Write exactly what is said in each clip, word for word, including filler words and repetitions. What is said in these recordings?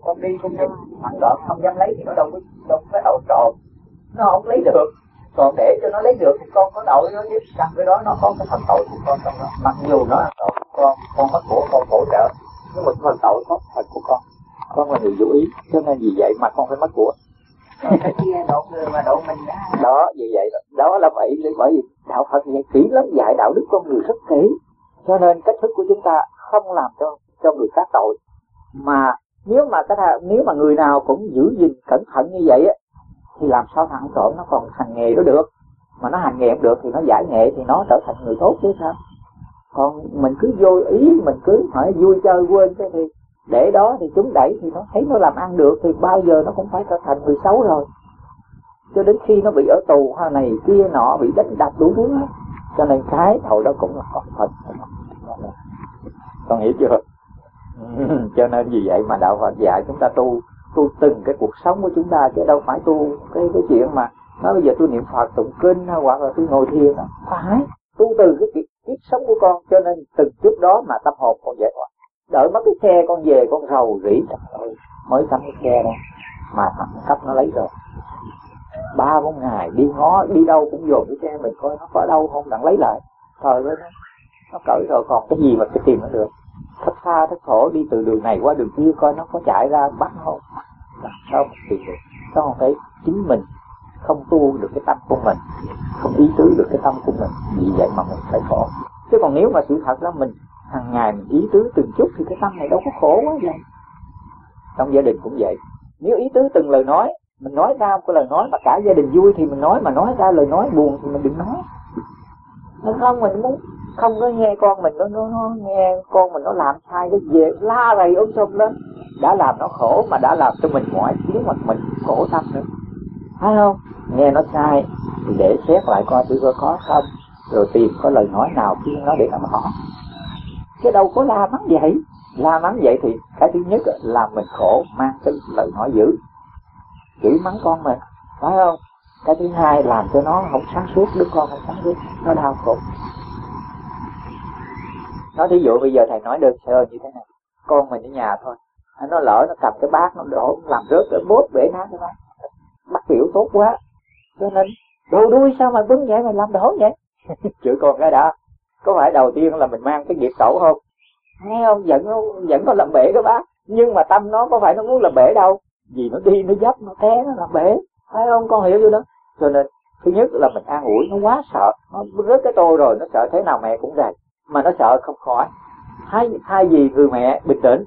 con đi con nhìn thằng đó không dám lấy thì nó đâu có đâu có đậu trộn, nó không lấy được. Còn để cho nó lấy được thì con có đậu nó chứ, trong cái đó nó có cái phần tội của con trong đó. Mặc dù nó ăn tội của con, con mất của con hỗ trợ, nhưng mà cái phần tội có phần của con, con là người vô ý, cho nên vì vậy mà con phải mất của. Cái kia độ người mà độ mình đó. Đó, vì vậy đó, đó là vậy, bởi vì đạo Phật dạy kỹ lắm, dạy đạo đức con người rất kỹ, cho nên cách thức của chúng ta không làm cho cho người khác tội. Mà nếu mà cái nếu mà người nào cũng giữ gìn cẩn thận như vậy á, thì làm sao thằng trộm nó còn hành nghề đó được. Mà nó hành nghề không được thì nó giải nghệ thì nó trở thành người tốt chứ sao. Còn mình cứ vô ý, mình cứ hỏi vui chơi quên cái thì để đó thì chúng đẩy thì nó thấy nó làm ăn được thì bao giờ nó cũng phải trở thành người xấu rồi. Cho đến khi nó bị ở tù hay này kia nọ, bị đánh đập đủ thứ hết. Cho nên cái tội đó cũng là có phần. Con hiểu chưa? Cho nên vì vậy mà đạo Phật dạy chúng ta tu tu từng cái cuộc sống của chúng ta, chứ đâu phải tu cái cái chuyện mà nói bây giờ tôi niệm Phật tụng kinh hay hoặc là tôi ngồi thiền đó. Phải tu từ cái kiếp, kiếp sống của con, cho nên từng chút đó mà tâm hồn con giải thoát. Đợi mất cái xe con về con rầu rĩ rồi mới sắm cái xe đó mà thằng cấp nó lấy rồi. Ba bốn ngày đi ngó đi đâu cũng dồn cái xe mình coi nó có đâu không đặng lấy lại. Thời với nó nó cởi rồi còn cái gì mà cái tìm nó được. Thất tha thất khổ đi từ đường này qua đường kia coi nó có chạy ra bắt không. Làm sao mà tìm được. Sao không thấy chính mình không tu được cái tâm của mình, không ý tứ được cái tâm của mình, vì vậy mà mình phải khổ. Chứ còn nếu mà sự thật là mình hàng ngày mình ý tứ từng chút thì cái tâm này đâu có khổ quá vậy. Trong gia đình cũng vậy, nếu ý tứ từng lời nói, mình nói ra một cái lời nói mà cả gia đình vui thì mình nói, mà nói ra lời nói buồn thì mình đừng nói. Nó không, mình muốn không có nghe con mình nó, nó, nó nghe con mình nó làm sai cái gì la rầy ôm sùm lên, đã làm nó khổ mà đã làm cho mình mỏi tiếng mặt mình khổ tâm nữa, phải không? Nghe nó sai thì để xét lại coi thử có có không, rồi tìm có lời nói nào khuyên nó để làm họ. Chứ đâu có la mắng vậy. La mắng vậy thì cái thứ nhất là mình khổ, mang cái lời nói dữ chửi mắng con mình, phải không? Cái thứ hai làm cho nó không sáng suốt, đứa con không sáng suốt, nó đau khổ. Nói thí dụ bây giờ thầy nói đơn sơ như thế này, con mình ở nhà thôi, nó lỡ nó cầm cái bát nó đổ làm rớt cái bốt bể nát cái bát, bắt kiểu tốt quá, cho nên đồ đuôi sao mà vững vậy, mày làm đổ vậy. Chửi con cái đã, có phải đầu tiên là mình mang cái nghiệp cẩu không? Nghe không, giận không, giận nó làm bể cái bát, nhưng mà tâm nó có phải nó muốn làm bể đâu, vì nó đi nó dấp nó té nó làm bể, phải không? Con hiểu chưa đó? Cho nên thứ nhất là mình an ủi, nó quá sợ, nó rớt cái tô rồi nó sợ thế nào mẹ cũng rầy, mà nó sợ không khỏi. Hai hai gì người mẹ bình tĩnh,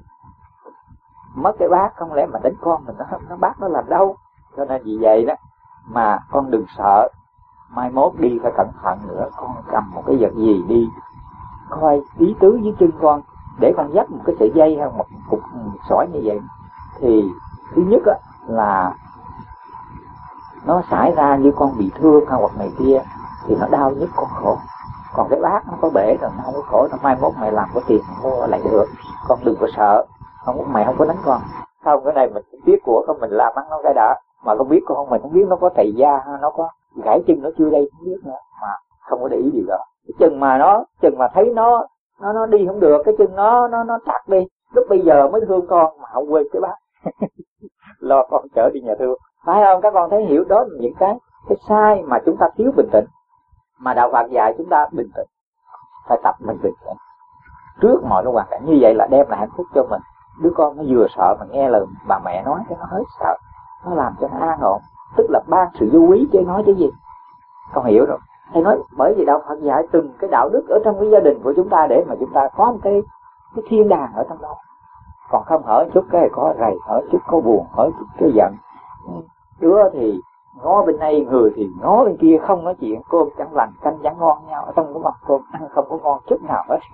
mất cái bát không lẽ mà đánh con mình, nó nó bát nó làm đâu. Cho nên vì vậy đó mà con đừng sợ, mai mốt đi phải cẩn thận nữa. Con cầm một cái vật gì đi, coi ý tứ với chân con, để con dắt một cái sợi dây hay một cục sỏi như vậy, thì thứ nhất á là nó xảy ra như con bị thương hay hoặc này kia thì nó đau nhất, con khổ. Còn cái bát nó có bể rồi nó không có khổ, nó mai mốt mày làm có tiền mua lại được. Con đừng có sợ, không, mẹ không có đánh con. Không, cái này mình cũng biết của con, mình làm mắng nó cái đã, mà không biết con mình không biết nó có tày da hay nó có gãy chân nó chưa đây không biết nữa, mà không có để ý điều đó. Cái chừng mà nó chừng mà thấy nó nó nó đi không được, cái chân nó nó nó chặt đi, lúc bây giờ mới thương con mà không quên cái bát. Lo con chở đi nhà thương, phải không? Các con thấy hiểu đó là những cái cái sai mà chúng ta thiếu bình tĩnh. Mà đạo Phật dạy chúng ta bình tĩnh, phải tập mình bình tĩnh trước mọi cái hoàn cảnh. Như vậy là đem lại hạnh phúc cho mình. Đứa con nó vừa sợ mà nghe lời bà mẹ nói cái nó hết sợ, nó làm cho nó an ổn, tức là ban sự vô quý chứ nói cái gì. Con hiểu rồi. Thầy nói bởi vì đạo Phật dạy từng cái đạo đức ở trong cái gia đình của chúng ta để mà chúng ta có một cái cái thiên đàng ở trong đó. Còn không hở chút cái có rầy, hở chút có buồn, hở chút cái giận. Đứa thì ngó bên đây, người thì ngó bên kia, không nói chuyện, cơm chẳng lành, canh chẳng ngon nhau, ở trong cái mặt cơm ăn không có ngon chút nào hết.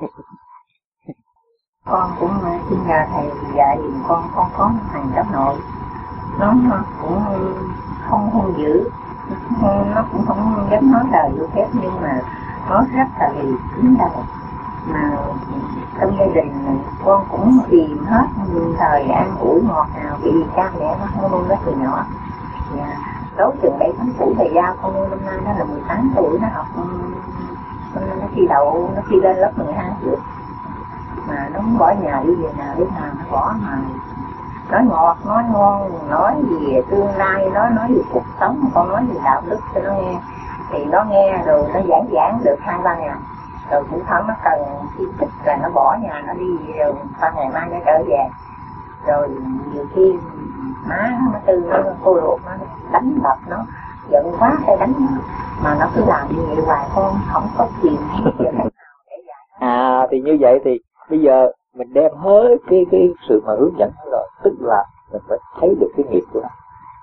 Con cũng xin nhờ thầy dạy dùm con, con có một thằng cháu nội, nó cũng không hung dữ, nó cũng không dám nói lời vô phép, nhưng mà nó rất là lì cứng đầu. Mà trong gia đình con cũng tìm hết thời an ủi ngọt nào, vì cha mẹ nó không nuôi nó từ nhỏ. Dạ. Tối chừng bảy tháng tuổi thầy giao con nuôi, năm nay nó là mười tám tuổi, nó học nó thi đậu, nó thi lên lớp mười hai tuổi. Mà nó muốn bỏ nhà đi về nào, đến nào nó bỏ, mà nói ngọt, nói ngon, nói về tương lai, nói nói về cuộc sống, con nói về đạo đức cho nó nghe. Thì nó nghe rồi nó giảng giảng được hai ba ngày, rồi cũng thấm nó cần chi tích là nó bỏ nhà nó đi, rồi qua ngày mai nó trở về. Rồi nhiều khi má nó tư nó cô ruột nó đánh đập nó, giận quá phải đánh nó, mà nó cứ làm như vậy hoài, con không có chuyện hay chuyện nào để dạy. À thì như vậy thì bây giờ mình đem hết cái cái sự mà hướng dẫn rồi, tức là mình phải thấy được cái nghiệp của nó.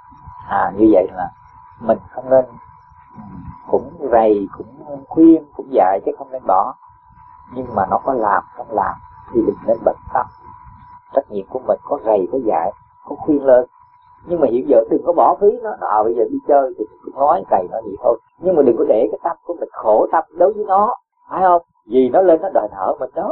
À như vậy là mình không nên cũng rầy, cũng khuyên, cũng dạy chứ không nên bỏ. Nhưng mà nó có làm không làm thì đừng nên bận tâm. Trách nhiệm của mình có rầy, có dạy, có khuyên lên. Nhưng mà hiện giờ đừng có bỏ phí nó, nó à, bây giờ đi chơi thì mình cũng nói cày nó vậy thôi. Nhưng mà đừng có để cái tâm của mình khổ tâm đối với nó, phải không? Vì nó lên nó đòi nợ mình đó.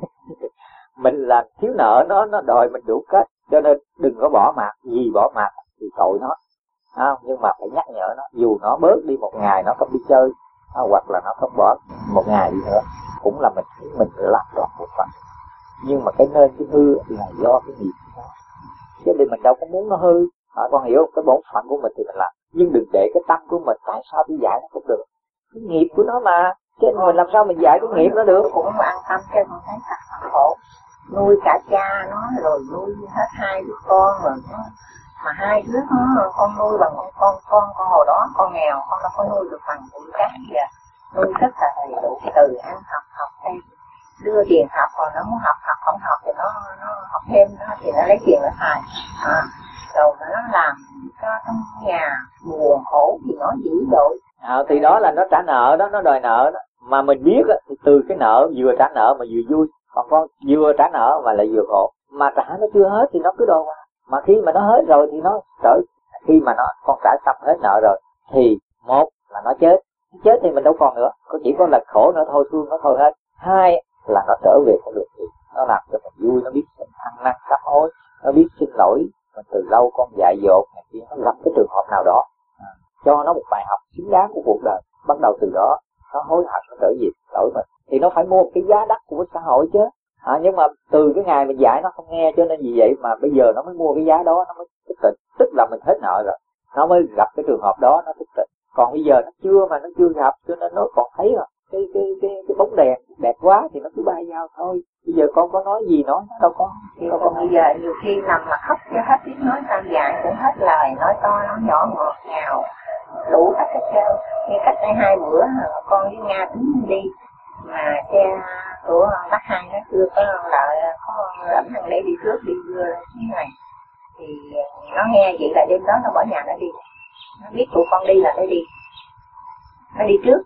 Mình là thiếu nợ nó, nó đòi mình đủ kết. Cho nên đừng có bỏ mặt, vì bỏ mặt thì tội nó. À, nhưng mà phải nhắc nhở nó, dù nó bớt đi một ngày nó không đi chơi, à, hoặc là nó không bỏ một ngày đi nữa, cũng là mình mình làm tròn một phần. Nhưng mà cái nên cái hư là do cái nghiệp của nó, chứ vì mình đâu có muốn nó hư. À, con hiểu không? Cái bổn phận của mình thì mình làm, nhưng đừng để cái tâm của mình tại sao đi dạy nó không được. Cái nghiệp của nó mà, chứ mình làm sao mình dạy cái nghiệp nó được. Cũng an tâm cho con thấy thật khổ, nuôi cả cha nó rồi nuôi hết hai đứa con rồi nó, mà hai đứa nó con nuôi bằng con con con con hồi đó con nghèo, con đâu có nuôi được bằng tụi cái giờ nuôi rất là đầy đủ, từ ăn học học thêm, đưa tiền học, còn nó muốn học học không học thì nó nó học thêm nó thì nó lấy tiền nó xài. À, rồi nó làm cho trong nhà buồn khổ thì nó dữ dội. À, thì đó là nó trả nợ đó, nó đòi nợ đó. Mà mình biết á, thì từ cái nợ vừa trả nợ mà vừa vui. Còn con vừa trả nợ mà lại vừa khổ. Mà trả nó chưa hết thì nó cứ đòi qua. Mà khi mà nó hết rồi thì nó trở. Khi mà nó con trả xong hết nợ rồi thì một là nó chết. Nó chết thì mình đâu còn nữa, có chỉ có là khổ nữa thôi, thương nó thôi hết. Hai là nó trở về con đường thì nó làm cho mình vui, nó biết ăn năn sám hối, nó biết xin lỗi. Mình từ lâu con dạy dột này kia, nó gặp cái trường hợp nào đó, à, cho nó một bài học xứng đáng của cuộc đời. Bắt đầu từ đó nó hối hận, nó trở về lỗi mình thì nó phải mua một cái giá đắt của xã hội chứ. À, nhưng mà từ cái ngày mình dạy nó không nghe, cho nên vì vậy mà bây giờ nó mới mua cái giá đó, nó mới thức tỉnh. Tức là mình hết nợ rồi, nó mới gặp cái trường hợp đó nó thức tỉnh. Còn bây giờ nó chưa mà nó chưa gặp, cho nên nó còn thấy rồi cái cái cái cái bóng đèn đẹp quá thì nó cứ bay vào thôi. Bây giờ con có nói gì nói nó đâu có. Đâu còn bây giờ nhiều khi nằm mà khóc cho hết tiếng nói, sao dạy cũng hết lời, nói to nói nhỏ ngọt ngào đủ các cái treo. Như cách đây hai bữa con với Nga tính đi mà xe của bác Hai nó chưa có lợi, có rảnh thằng để đi trước đi đưa như này thì nó nghe vậy là đêm đó nó bỏ nhà nó đi, nó biết tụi con đi là nó đi, nó đi trước.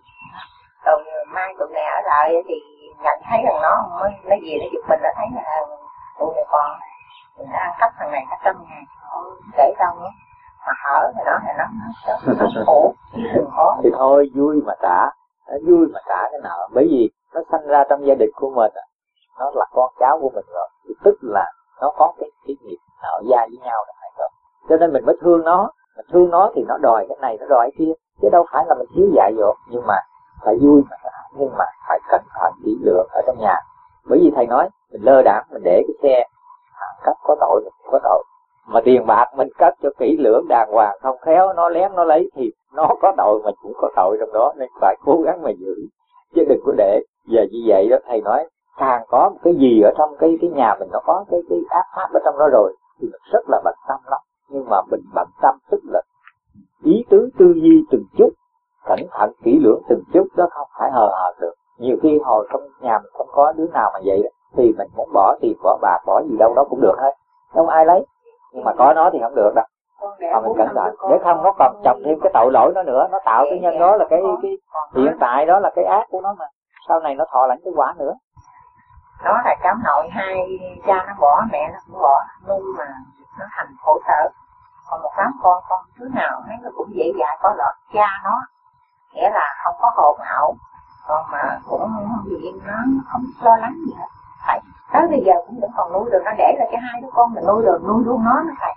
Rồi mai tụi này ở lại thì nhận thấy rằng nó mới nó về nó giúp mình, nó thấy là tụi này còn mình đã ăn cắp thằng này cả trăm ngàn kể đâu nữa mà hở thì nó thì nó nó khổ chứ đừng có. Thì thôi vui mà trả, vui mà trả cái nợ, bởi vì nó sanh ra trong gia đình của mình, nó là con cháu của mình rồi, thì tức là nó có cái cái nghiệp nợ gia với nhau rồi, rồi cho nên mình mới thương nó. Mình thương nó thì nó đòi cái này, nó đòi cái kia, chứ đâu phải là mình thiếu dạy dỗ. Nhưng mà phải vui mà trả, nhưng mà phải cẩn thận kỹ lưỡng ở trong nhà. Bởi vì thầy nói mình lơ đãng mình để cái xe hàng cắp có tội, mình không có tội. Mà tiền bạc mình cất cho kỹ lưỡng đàng hoàng, không khéo nó lén nó lấy thì nó có tội, mình cũng có tội trong đó, nên phải cố gắng mà giữ, chứ đừng có để. Giờ như vậy đó, thầy nói càng có một cái gì ở trong cái cái nhà mình, nó có cái cái áp pháp ở trong đó rồi thì mình rất là bận tâm lắm. Nhưng mà mình bận tâm tức là ý tứ tư duy từng chút, cẩn thận kỹ lưỡng từng chút, đó không phải hời hợt được. Nhiều khi hồi trong nhà mình không có đứa nào mà vậy thì mình muốn bỏ tiền bỏ bạc bỏ gì đâu đó cũng được hết, không ai lấy. Nhưng mà có nó thì không được đâu. Mà mình cẩn thận để không nó còn chồng thêm cái tội lỗi nó nữa, nó tạo cái nhân đó là cái cái hiện tại đó là cái ác của nó, mà sau này nó thọ lãnh cái quả nữa. Đó là cháu nội hai cha nó bỏ, mẹ nó cũng bỏ, nuôi mà nó thành khổ sở. Còn một đám con con thứ nào thấy nó cũng dễ dãi có lọt cha nó, nghĩa là không có hồn ảo, còn mà cũng gì nó không lo lắng gì hết. Phải tới bây giờ cũng vẫn còn nuôi được, nó để là cho hai đứa con mình nuôi được, nuôi luôn nó nó thầy.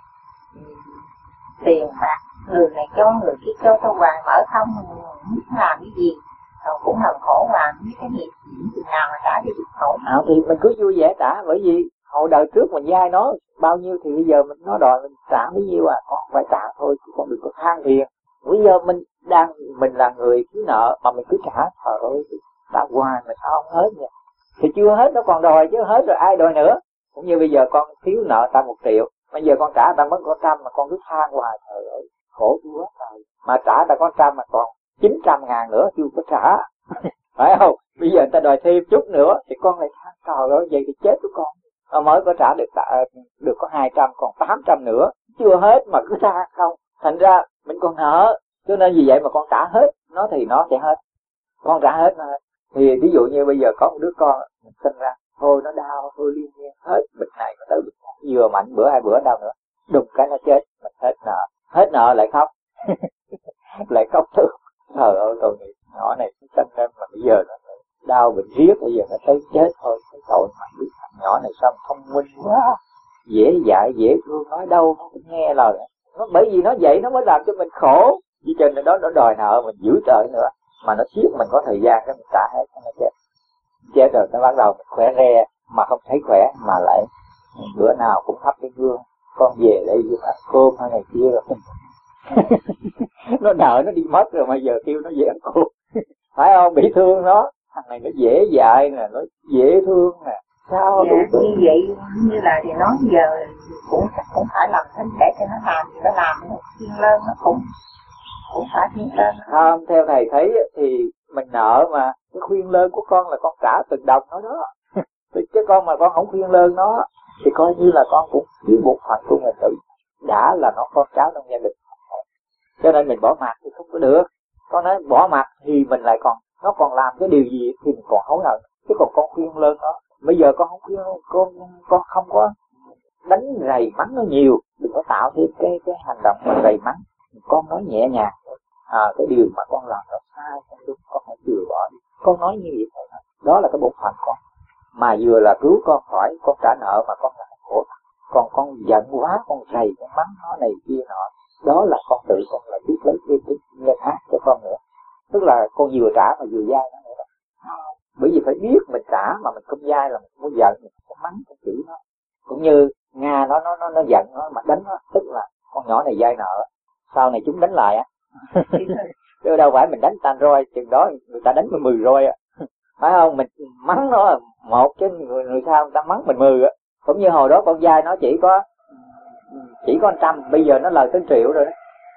Tiền bạc người này cho người kia cho cho hoài mở không muốn làm cái gì rồi cũng làm khổ, làm với cái nghiệp chừng nào mà trả đi được khổ. À, thì mình cứ vui vẻ trả, bởi vì hồi đời trước mình dai nó bao nhiêu thì bây giờ mình nó đòi mình trả bấy nhiêu à, con phải trả thôi, con đừng có than phiền. Bây giờ mình đang mình là người thiếu nợ mà mình cứ trả, trời ơi ta hoài mà sao không hết vậy? Thì chưa hết nó còn đòi chứ, hết rồi ai đòi nữa. Cũng như bây giờ con thiếu nợ ta một triệu, bây giờ con trả ta mất có trăm mà con cứ than hoài, trời ơi khổ quá trời. Mà trả ta có trăm mà còn chín trăm ngàn nữa chưa có trả. Phải không? Bây giờ người ta đòi thêm chút nữa thì con lại than trời ơi vậy thì chết của con. Nó mới có trả được được có hai trăm, còn tám trăm nữa chưa hết mà cứ than không. Thành ra mình còn nợ, cho nên vì vậy mà con trả hết nó thì nó sẽ hết. Con trả hết nó hết. Thì ví dụ như bây giờ có một đứa con mình sinh ra, thôi nó đau, thôi liên miên hết bệnh này mà tới bệnh này, vừa mạnh bữa hai bữa đau nữa, đùng cái nó chết, mình hết nợ, hết nợ lại khóc, lại khóc thương. Trời ơi tội nghiệp nhỏ này sinh ra mà bây giờ nó đau bệnh riết, bây giờ nó tới chết thôi, cái tội mà biết thằng nhỏ này sao thông minh quá, dễ dạy dễ thương, nói đâu nó cũng nghe lời. Nó bởi vì nó vậy nó mới làm cho mình khổ, chứ trên đó nó đòi nợ mình dữ trời nữa, mà nó siết mình có thời gian cái mình trả hết nó chết. Chết rồi nó bắt đầu mình khỏe re mà không thấy khỏe, mà lại bữa nào cũng thắp cái gương, con về đây giúp ăn cơm hay này kia rồi. Nó nợ nó đi mất rồi mà giờ kêu nó về ăn cơm. Phải không? Bị thương nó, thằng này nó dễ dạy nè, nó dễ thương nè, sao dạ, đủ như vậy như là thì nói giờ cũng cũng phải làm thánh để cho nó làm thì nó làm thiên lên nó cũng cũng phải thiên lên. Không, theo thầy thấy thì mình nợ mà cái khuyên lơn của con là con trả từng đồng nó đó. Chứ con mà con không khuyên lơn nó thì coi như là con cũng thiếu một phần của mình tự, đã là nó con cháu trong gia đình. Cho nên mình bỏ mặt thì không có được. Con nói bỏ mặt thì mình lại còn, nó còn làm cái điều gì thì mình còn hối hận. Chứ còn con khuyên lơn nó, bây giờ con không khuyên, con con không có đánh rầy mắng nó nhiều, đừng có tạo thêm cái cái hành động mà rầy mắng. Con nói nhẹ nhàng, à, cái điều mà con làm là sai không đúng, con hãy từ bỏ đi. Con nói như vậy thôi, đó là cái bổn phận con. Mà vừa là cứu con khỏi con trả nợ mà con lại khổ. Còn con giận quá, con rầy, con mắng nó này kia nọ, đó là con tự con là biết lấy cái cái nhân ác cho con nữa. Tức là con vừa trả mà vừa dai nó nữa. Bởi vì phải biết mình trả mà mình không dai là mình không có giận, mình không mắng, không chửi nó. Cũng như Nga nó nó nó nó giận nó mà đánh nó, tức là con nhỏ này dai nợ, sau này chúng đánh lại á. Chứ đâu phải mình đánh tan roi, chừng đó người ta đánh mình mười roi á. Phải không? Mình mắng nó một chứ người, người sau người ta mắng mình mười á. Cũng như hồi đó con dai nó chỉ có chỉ có trăm, bây giờ nó lời tới triệu rồi đó.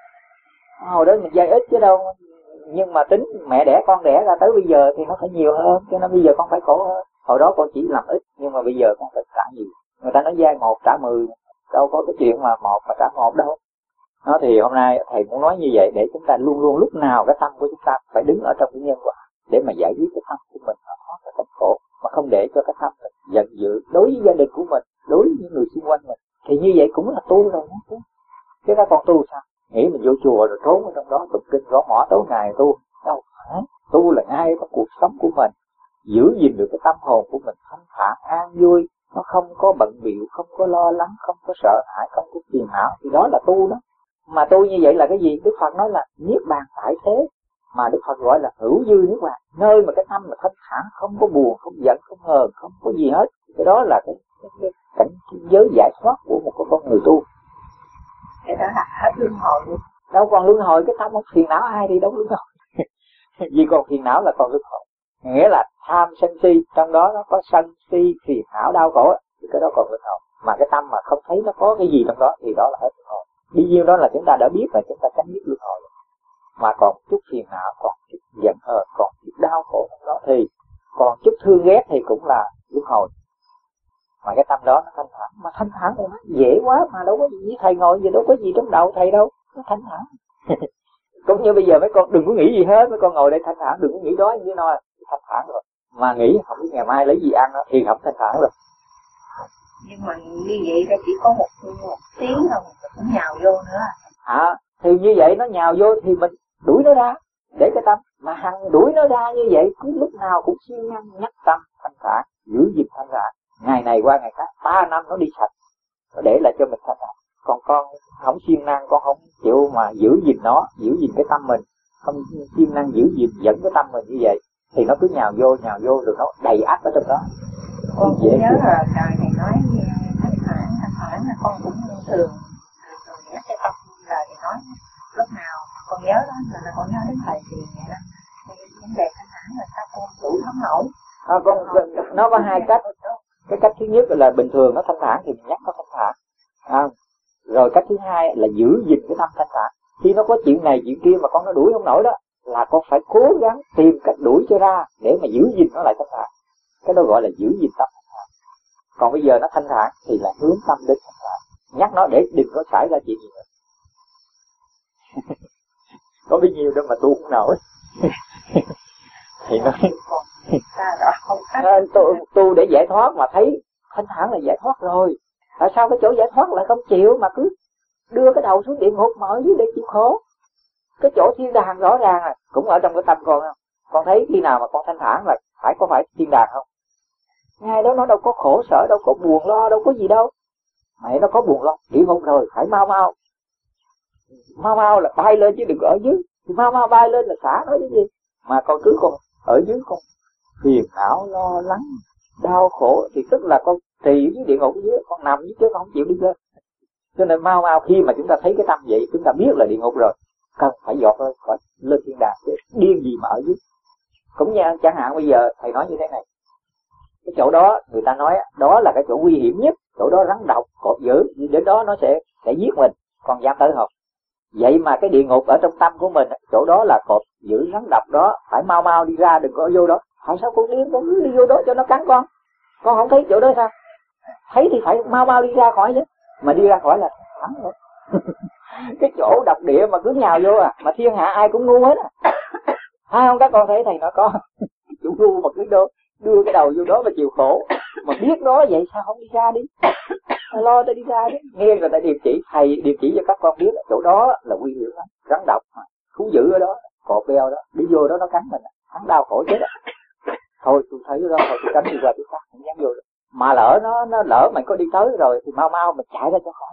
Hồi đó mình dai ít chứ đâu, nhưng mà tính mẹ đẻ con đẻ ra tới bây giờ thì nó phải nhiều hơn, cho nên bây giờ con phải khổ hơn. Hồi đó con chỉ làm ít nhưng mà bây giờ con phải trả nhiều. Người ta nói dai một trả mười, đâu có cái chuyện mà một mà trả một đâu. Đó thì hôm nay thầy muốn nói như vậy để chúng ta luôn luôn lúc nào cái tâm của chúng ta phải đứng ở trong cái nhân quả để mà giải quyết cái tâm của mình nó thoát ra cảnh khổ, mà không để cho cái tâm mình giận dữ đối với gia đình của mình, đối với những người xung quanh mình. Thì như vậy cũng là tu rồi chứ. Chứ ta còn tu sao? Nghĩ mình vô chùa rồi trốn ở trong đó tụng kinh gõ mỏ tối ngày tu. Đâu phải. Tu là ngay trong cuộc sống của mình, giữ gìn được cái tâm hồn của mình thanh thản an vui, nó không có bận bịu, không có lo lắng, không có sợ hãi, không có phiền não, thì đó là tu đó. Mà tu như vậy là cái gì? Đức Phật nói là niết bàn tại thế, mà Đức Phật gọi là hữu dư niết bàn, nơi mà cái tâm là thanh thản, không có buồn, không giận, không hờn, không có gì hết. Cái đó là cái, cái, cái cảnh giới giải thoát của một con người tu. Cái đó là hết luân hồi luôn. Đâu còn luân hồi, cái tâm không phiền não ai thì đâu luân hồi. Vì còn phiền não là còn luân hồi. Nghĩa là tham sân si, trong đó nó có sân si phiền não đau khổ, thì cái đó còn luân hồi. Mà cái tâm mà không thấy nó có cái gì trong đó thì đó là hết luân hồi. Bây nhiêu đó là chúng ta đã biết và chúng ta tránh biết luân hồi. Mà còn chút phiền não, còn chút giận hờn, còn chút đau khổ trong đó thì còn chút thương ghét thì cũng là luân hồi. Mà cái tâm đó nó thanh thản, mà thanh thản thì nó dễ quá, mà đâu có gì, thầy ngồi gì đâu có gì trong đầu thầy đâu, nó thanh thản. Cũng như bây giờ mấy con đừng có nghĩ gì hết, mấy con ngồi đây thanh thản, đừng có nghĩ đó như nói thanh thản rồi. Mà nghĩ không biết ngày mai lấy gì ăn đó, thì không thanh thản rồi. Nhưng mà như vậy là chỉ có một, một tiếng thôi, cũng nhào vô nữa. À, thì như vậy nó nhào vô thì mình đuổi nó ra, để cái tâm. Mà hằng đuổi nó ra như vậy, cứ lúc nào cũng siêng năng nhắc tâm thanh thản, giữ gìn thanh thản. Ngày này qua ngày khác, ba năm nó đi sạch, nó để lại cho mình thanh thản. Còn con không siêng năng, con không chịu mà giữ gìn nó, giữ gìn cái tâm mình, không siêng năng giữ gìn dẫn cái tâm mình như vậy, thì nó cứ nhào vô, nhào vô rồi nó đầy áp ở trong đó. Con cũng nhớ là trời thầy nói thanh thản, thanh thản là con cũng thường thường thường nhắc cái tâm lời thầy nói lúc nào con nhớ đó là con nhớ đến thầy thì vậy đó. Vấn đề thanh thản là sao con đủ thấm nổi. À, con, nó có hai cách. Cái cách thứ nhất là bình thường nó thanh thản thì mình nhắc nó thanh thản. À, rồi cách thứ hai là giữ gìn cái tâm thanh thản. Khi nó có chuyện này chuyện kia mà con nó đuổi không nổi đó, là con phải cố gắng tìm cách đuổi cho ra để mà giữ gìn nó lại thanh thản. Cái đó gọi là giữ gìn tâm thanh thản. Còn bây giờ nó thanh thản thì là hướng tâm đến thanh thản, nhắc nó để đừng có xảy ra chuyện gì nữa. Có bấy nhiêu đó mà tu không nổi. Thì nó tu, tu để giải thoát mà thấy thanh thản là giải thoát rồi. Tại sao cái chỗ giải thoát lại không chịu mà cứ đưa cái đầu xuống địa ngục mà ở dưới để chịu khổ? Cái chỗ thiên đàng rõ ràng à, cũng ở trong cái tâm con không? Con thấy khi nào mà con thanh thản là phải có phải thiên đàng không? Ngay đó nó đâu có khổ sở, đâu có buồn lo, đâu có gì đâu. Mày nó có buồn lo, địa ngục rồi, phải mau mau. Mau mau là bay lên chứ đừng ở dưới. Thì mau mau bay lên là xả nó chứ gì. Mà con cứ còn ở dưới con phiền não, lo lắng, đau khổ thì tức là con trì dưới địa ngục dưới, con nằm dưới chứ con không chịu đi lên. Cho nên mau mau khi mà chúng ta thấy cái tâm vậy, chúng ta biết là địa ngục rồi, cần phải dọt thôi, khỏi lên thiên đàng chứ điên gì mà ở dưới. Cũng như chẳng hạn bây giờ thầy nói như thế này, cái chỗ đó người ta nói đó là cái chỗ nguy hiểm nhất, chỗ đó rắn độc, cọp dữ, đến đó nó sẽ sẽ giết mình, còn dám tới không? Vậy mà cái địa ngục ở trong tâm của mình, chỗ đó là cọp dữ rắn độc đó, phải mau mau đi ra, đừng có vô đó. Tại sao con điên, con cứ đi vô đó cho nó cắn con? Con không thấy chỗ đó sao? Thấy thì phải mau mau đi ra khỏi chứ, mà đi ra khỏi là thắng rồi. Cái chỗ độc địa mà cứ nhào vô à, mà thiên hạ ai cũng ngu hết à. Hay không các con thấy thầy nó có chủ ngu mà cứ đưa, đưa cái đầu vô đó mà chịu khổ, mà biết đó vậy sao không đi ra đi, lo ta đi ra đi. Nghe người ta điềm chỉ, thầy điềm chỉ cho các con biết chỗ đó là nguy hiểm lắm, rắn độc, thú dữ ở đó, cọp beo đó, đi vô đó nó cắn mình, hắn đau khổ chết à. Thôi tôi thấy đó, thôi tôi tránh đi qua tôi khác, không dám vô đó. Mà lỡ nó nó lỡ mày có đi tới rồi thì mau mau mà chạy ra cho khỏi.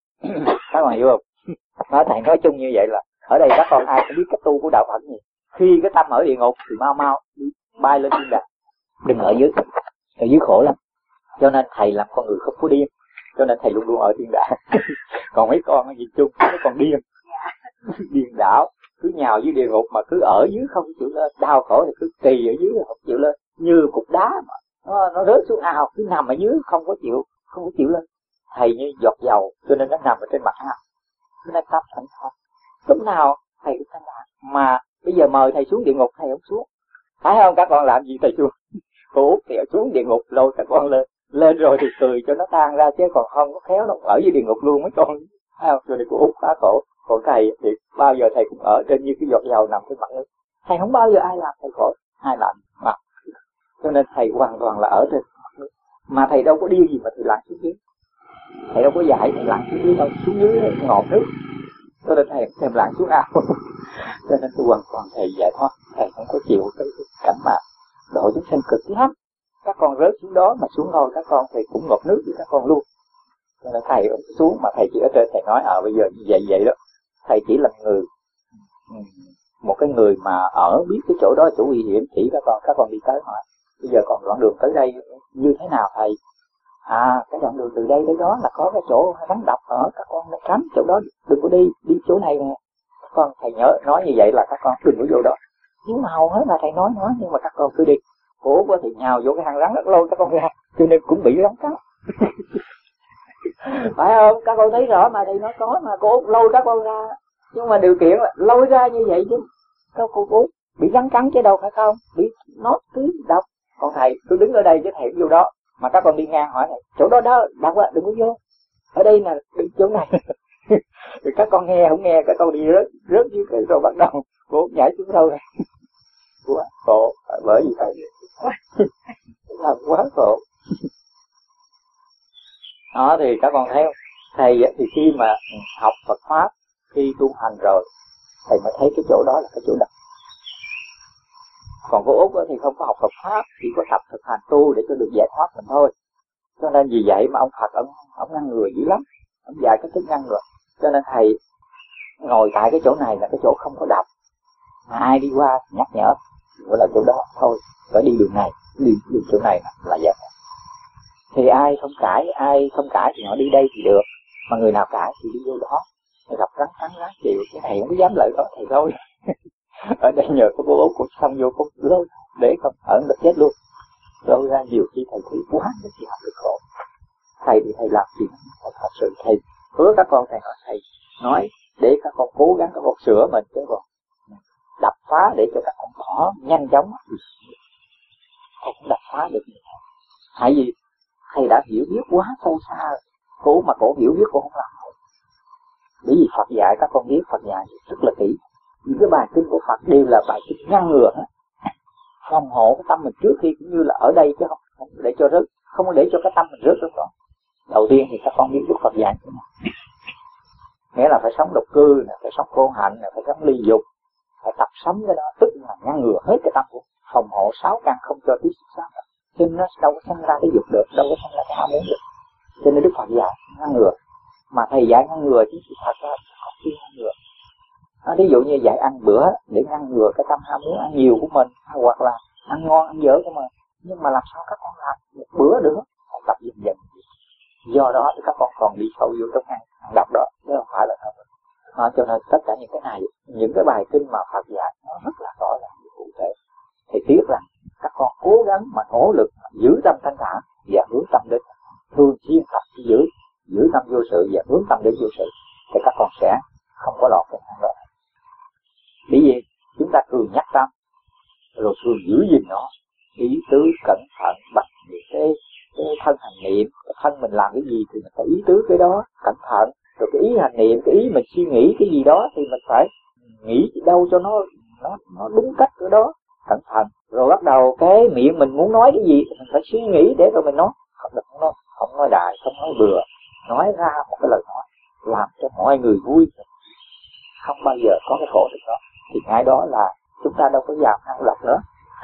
Các bạn hiểu không? Nói thầy nói chung như vậy là ở đây các con ai cũng biết cách tu của đạo Phật gì. Khi cái tâm ở địa ngục thì mau mau đi bay lên thiên đàng, đừng ở dưới, ở dưới khổ lắm. Cho nên thầy làm con người không có điên, cho nên thầy luôn luôn ở thiên đàng. Còn mấy con nhìn chung mấy con điên, điên đảo, cứ nhào dưới địa ngục mà cứ ở dưới không chịu lên, đau khổ thì cứ kỳ ở dưới không chịu lên, như cục đá mà nó, nó rớt xuống ao, cứ nằm ở dưới không có chịu, không có chịu lên. Thầy như giọt dầu cho nên nó nằm ở trên mặt ao, nó tắp thanh thản. Lúc nào thầy cũng thanh thản. Mà bây giờ mời thầy xuống địa ngục thầy không xuống, phải không? Các con làm gì thầy xuống? Cô Út thì xuống địa ngục lôi các con lên, lên rồi thì cười cho nó tan ra, chứ còn không có khéo đâu, ở dưới địa ngục luôn mấy con, phải không? Cho nên cô Út phá khổ. Còn thầy thì bao giờ thầy cũng ở trên như cái giọt dầu nằm trên mặt nước. Thầy không bao giờ ai làm thầy khổ, ai làm mà. Cho nên thầy hoàn toàn là ở trên mặt nước. Mà thầy đâu có điên gì mà thầy lặn xuống dưới. Thầy đâu có dạy thầy lặn xuống dưới đâu, xuống dưới ngọt nước. Cho nên thầy thèm lặn xuống ao. Cho nên tôi hoàn toàn thầy giải thoát, thầy không có chịu cái cảnh mà độ chúng sinh cực lắm. Các con rớt xuống đó mà xuống thôi, các con thầy cũng ngọt nước với các con luôn. Cho nên thầy xuống mà thầy chỉ ở trên, thầy nói à bây giờ như vậy vậy đó. Thầy chỉ là người, một cái người mà ở biết cái chỗ đó chỗ nguy hiểm, chỉ các con, các con đi tới hỏi bây giờ còn đoạn đường tới đây như thế nào thầy? À cái đoạn đường từ đây tới đó là có cái chỗ rắn độc ở, các con nó tránh chỗ đó, đừng có đi, đi chỗ này nè. Các con thầy nhớ nói như vậy là các con đừng có vô đó. Nhưng mà hầu hết là thầy nói nói nhưng mà các con cứ đi. Cổ có thì nhào vô cái hang rắn rất lôi các con ra, cho nên cũng bị rắn cắn. Phải không? Các con thấy rõ mà thầy nói có mà cô Út lôi các con ra. Nhưng mà điều kiện là lôi ra như vậy chứ. Các cô Út bị rắn cắn chứ đâu phải không? Bị nốt thứ độc. Còn thầy cứ đứng ở đây chứ thầy vô đó. Mà các con đi ngang hỏi thầy, chỗ đó đó, độc quá, đừng có vô. Ở đây nè, đi chỗ này. Rồi các con nghe không nghe, các con đi rớt, rớt dưới cái rồi bắt đầu cô Út nhảy xuống đâu này. Quá khổ, bởi vì thầy làm quá khổ. Đó thì các con thấy không? Thầy thì khi mà học Phật Pháp, khi tu hành rồi, thầy mới thấy cái chỗ đó là cái chỗ độc. Còn cô Út thì không có học Phật Pháp, chỉ có tập thực hành tu để cho được giải thoát mình thôi. Cho nên vì vậy mà ông Phật, ông, ông ngăn người dữ lắm, ông dạy cái thức ngăn người. Cho nên thầy ngồi tại cái chỗ này là cái chỗ không có độc. Ai đi qua nhắc nhở, gọi là chỗ đó thôi, phải đi đường này, đi, đi chỗ này là giải thoát. Thì ai không cãi, ai không cãi thì họ đi đây thì được, mà người nào cãi thì đi vô đó. Gặp rắn cắn rắn chịu, cái thầy không dám lợi đó thầy thôi. Ở đây nhờ có cô Út cũng xong vô cũng lôi để không ở đất chết luôn. Lôi ra nhiều khi thầy thấy quá cái gì học được khổ. Thầy thì thầy làm gì thật sự thầy hứa các con, thầy nói thầy nói để các con cố gắng các con sửa mình chứ còn đập phá để cho các con bỏ nhanh chóng. Thầy cũng đập phá được. Tại vì thầy đã hiểu biết quá sâu xa rồi. Cổ mà cổ hiểu biết cổ không làm thôi. Bởi vì Phật dạy các con biết, Phật dạy rất là kỹ. Những cái bài kinh của Phật đều là bài kinh ngăn ngừa hết, phòng hộ cái tâm mình trước khi cũng như là ở đây chứ không, không để cho rớt, không có để cho cái tâm mình rớt đó con. Đầu tiên thì các con biết Đức Phật dạy thế nào, nghĩa là phải sống độc cư, phải sống cô hạnh, phải sống ly dục, phải tập sống cái đó, tức là ngăn ngừa hết cái tâm của, phòng hộ sáu căn không cho tí xuất sắc. Cho nên nó đâu có sinh ra cái dục được, đâu có sinh ra cái ham muốn được. Cho nên Đức Phật dạy ngăn ngừa, mà thầy dạy ngăn ngừa chứ thật ra không chuyên ngăn ngừa. À, ví dụ như dạy ăn bữa để ngăn ngừa cái tâm ham muốn ăn nhiều của mình, hoặc là ăn ngon ăn dở của mình, nhưng mà làm sao các con làm một bữa nữa, phải tập dần dần. Do đó thì các con còn đi sâu vô trong ăn, ăn độc đó, chứ không phải là không. À, cho nên tất cả những cái này, những cái bài kinh mà Phật dạy nó rất là rõ ràng cụ thể. Thì tiếc rằng các con cố gắng mà nỗ lực mà giữ tâm thanh thản và hướng tâm đến thường xuyên tập giữ giữ tâm vô sự và hướng tâm đến vô sự, thì các con sẽ không có lọt cái hàng đó. Bởi vì chúng ta thường nhắc tâm, rồi thường giữ gìn nó, ý tứ cẩn thận bằng những cái, cái thân hành niệm, cái thân mình làm cái gì thì mình phải ý tứ cái đó, cẩn thận. Rồi cái ý hành niệm, cái ý mình suy nghĩ cái gì đó thì mình phải nghĩ đâu cho nó nó nó đúng cách cái đó, cẩn thận. Rồi bắt đầu cái miệng mình muốn nói cái gì thì mình phải suy nghĩ để rồi mình nói, không được nói, không nói đại, không nói bừa, nói ra một cái lời nói làm cho mọi người vui, không bao giờ có cái khổ được đó. Thì ngay đó là chúng ta đâu có vào ăn độc nữa,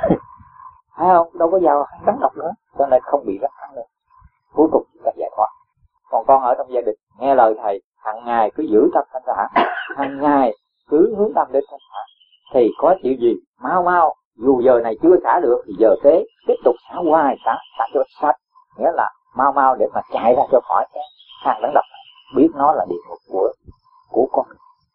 phải không? Đâu có vào ăn rắn độc nữa, cho nên không bị rắn cắn nữa. Cuối cùng chúng ta giải thoát. Còn con ở trong gia đình nghe lời thầy, hàng ngày cứ giữ tâm thanh thản, hàng ngày cứ hướng tâm đến thanh thản, thì có chuyện gì mau mau, dù giờ này chưa xả được thì giờ kế tiếp tục xả hoài, xả xả cho sạch, nghĩa là mau mau để mà chạy ra cho khỏi cái hàng rắn độc, biết nó là địa ngục của của con.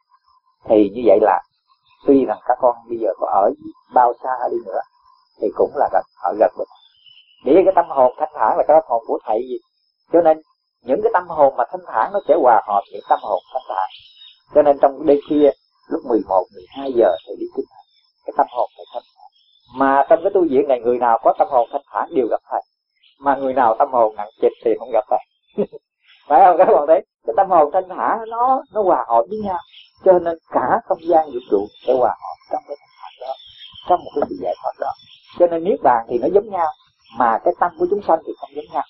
Thì như vậy là tuy rằng các con bây giờ có ở bao xa đi nữa thì cũng là gần, ở gần mình. Để cái tâm hồn thanh thản là cái tâm hồn của thầy gì, cho nên những cái tâm hồn mà thanh thản nó sẽ hòa hợp những tâm hồn thanh thản. Cho nên trong đêm khuya lúc mười một, mười hai giờ thì đi kinh hành, cái tâm hồn phải thanh thản. Mà trong cái tu viện này người nào có tâm hồn thanh thản đều gặp thầy, mà người nào tâm hồn nặng trịch thì không gặp thầy. Phải không các bạn thấy? Cái tâm hồn thanh thản nó nó hòa hợp với nhau, cho nên cả không gian vũ trụ sẽ hòa hợp trong cái thanh thản đó, trong một cái sự giải thoát đó. Cho nên niết bàn thì nó giống nhau, mà cái tâm của chúng sanh thì không giống nhau.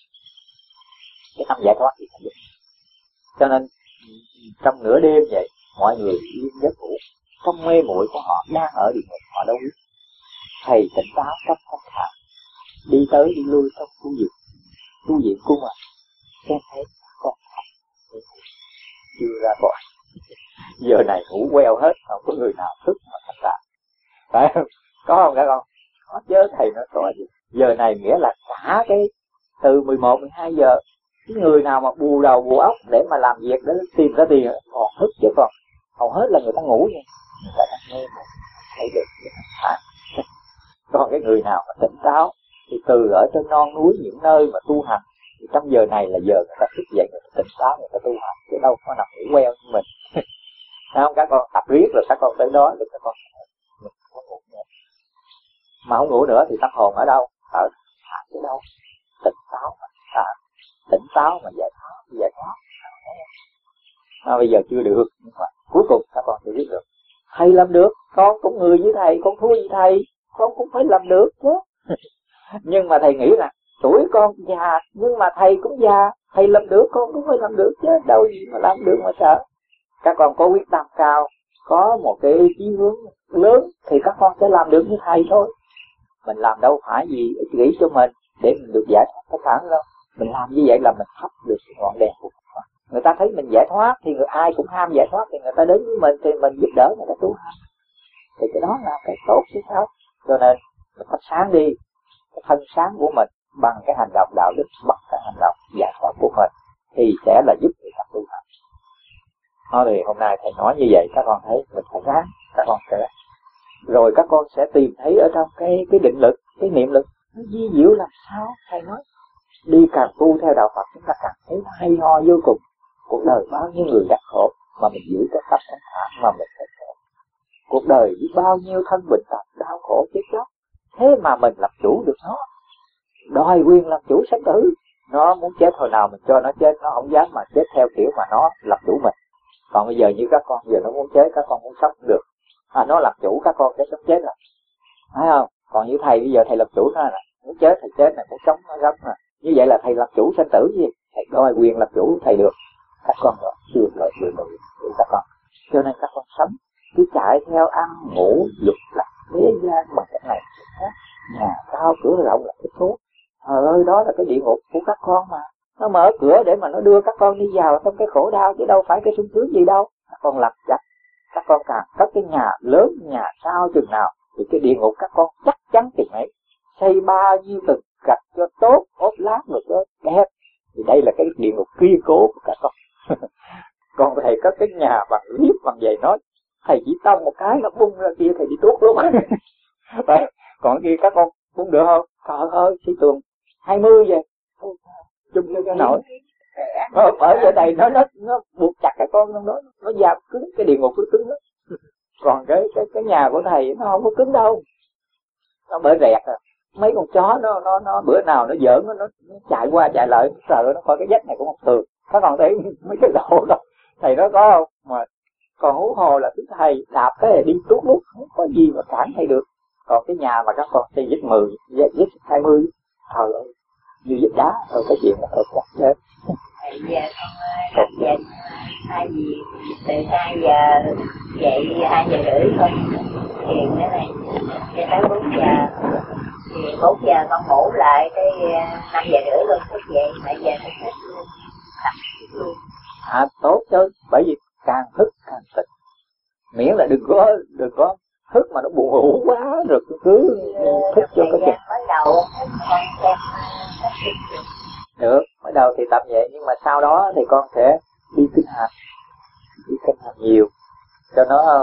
Cái tâm giải thoát thì không giống nhau. Cho nên trong nửa đêm vậy, mọi người yên giấc ngủ, trong mê muội của họ đang ở địa ngục họ đâu biết. Thầy tỉnh táo trong thanh thản, đi tới đi lui trong tu viện, tu viện cung à, xem thấy con chưa ra khỏi. Giờ này ngủ queo hết, không có người nào thức mà thanh thản, phải không? Có không các con? Có chứ, thầy nói có gì. Giờ này nghĩa là cả cái từ mười một, mười hai giờ, cái người nào mà bù đầu bù óc để mà làm việc để tìm ra tiền còn thức chứ còn hầu hết là người ta ngủ nha, người ta đang nghe mà thấy được cái thanh thản. Còn cái người nào mà tỉnh táo thì từ ở trên non núi những nơi mà tu hành thì trong giờ này là giờ người ta thức dậy, người ta tỉnh táo, người ta tu hành, chứ đâu có nằm ngủ queo như mình. Thấy không? Các con tập riết rồi các con tới đó rồi các con mình không ngủ nữa. Mà không ngủ nữa thì tâm hồn ở đâu? Ở thẳng tới đâu? Tỉnh táo mà à, tỉnh táo mà giải thoát, giải thoát. À, bây giờ chưa được, nhưng mà cuối cùng các con sẽ biết được. Thầy làm được, con cũng người với thầy, con thua với thầy, con cũng phải làm được chứ. Nhưng mà thầy nghĩ là tuổi con già, nhưng mà thầy cũng già, thầy làm được con cũng phải làm được chứ, đâu gì mà làm được mà sợ. Các con có quyết tâm cao, có một cái chí hướng lớn thì các con sẽ làm được như thầy thôi. Mình làm đâu phải gì ích kỷ cho mình để mình được giải thoát tất cả đâu. Mình làm như vậy là mình thắp được ngọn đèn của Phật. Người ta thấy mình giải thoát thì người ai cũng ham giải thoát, thì người ta đến với mình thì mình giúp đỡ người ta tu hành. Thì cái đó là cái tốt chứ sao. Cho nên mình thắp sáng đi, cái thân sáng của mình bằng cái hành động đạo đức, bằng cái hành động giải thoát của mình, thì sẽ là giúp người ta tu hành. Thôi thì hôm nay thầy nói như vậy, các con thấy mình phải ráng, các con sẽ rồi các con sẽ tìm thấy ở trong cái cái định lực, cái niệm lực nó di diệu làm sao. Thầy nói đi càng tu theo đạo Phật chúng ta càng thấy nó hay ho vô cùng. Cuộc đời bao nhiêu người đắc khổ mà mình giữ cái tâm thanh thản mà mình thấy khổ. Cuộc đời với bao nhiêu thân bệnh tật đau khổ chết chóc, thế mà mình làm chủ được nó, đòi quyền làm chủ sinh tử. Nó muốn chết hồi nào mình cho nó chết, nó không dám mà chết theo kiểu mà nó làm chủ mình. Còn bây giờ như các con giờ nó muốn chết, các con muốn sống cũng được, à, nó làm chủ các con sẽ sống chết rồi, thấy không? Còn như thầy bây giờ thầy làm chủ nó là muốn chết thầy chết này, muốn sống nó sống nè. Như vậy là thầy làm chủ sinh tử gì? Thầy đòi quyền làm chủ thầy được. Các con rồi chưa lợi được được các con. Cho nên các con sống cứ chạy theo ăn ngủ dục lạc thế gian bằng cách này khác. Nhà cao cửa rộng là cái số. Trời ơi, đó là cái địa ngục của các con mà. Nó mở cửa để mà nó đưa các con đi vào trong cái khổ đau chứ đâu phải cái sung sướng gì đâu. Các con lập chắc. Các con càng cất cái nhà lớn, nhà cao chừng nào thì cái địa ngục các con chắc chắn chừng ấy. Xây bao nhiêu từng gạch cho tốt, ốp lát được cho đẹp. Thì đây là cái địa ngục kiên cố của các con. Còn thầy cất cái nhà bằng liếp bằng giày nói, thầy chỉ tông một cái nó bung ra kia thầy đi tuốt luôn. Đấy, còn kia các con bung được không? Trời ơi, sĩ tường hai mươi vậy, chung cho cái nổi. Ở dưới đây nó nó nó buộc chặt các con trong đó, nó giam cứng, cái địa ngục nó cứng đó. Còn cái cái cái nhà của thầy nó không có cứng đâu, nó bởi rẹt à. Mấy con chó nó nó nó bữa nào nó giỡn nó, nó chạy qua chạy lại, nó sợ nó coi cái vách này cũng không thường. Các con thấy mấy cái đồ đó thầy nó có không? Mà còn hú hồ là thứ thầy đạp cái này đi tuốt lúc không có gì mà cản thầy được. Còn cái nhà mà các con xây vết mười, vết hai mươi, trời ơi, như vết đá, rồi cái chuyện là thật chắc chết. Bây giờ con đặt dậy hai gì từ hai giờ dậy hai giờ rưỡi thôi, thiền cái này cho tới bốn giờ, thì bốn giờ con ngủ lại tới năm giờ rưỡi luôn thức dậy, bảy giờ thức hết luôn, tập luôn. À tốt chứ, bởi vì càng thức càng tỉnh, miễn là đừng có đừng có thức mà nó buồn ngủ quá rồi cứ thức cho cái chuyện. Mới đầu con xem được, mới đầu thì tập vậy, nhưng mà sau đó thì con sẽ đi kinh hành, đi kinh hành nhiều cho nó,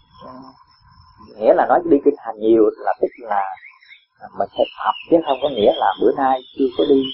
nghĩa là nói đi kinh hành nhiều là tức là mình sẽ học chứ không có nghĩa là bữa nay chưa có đi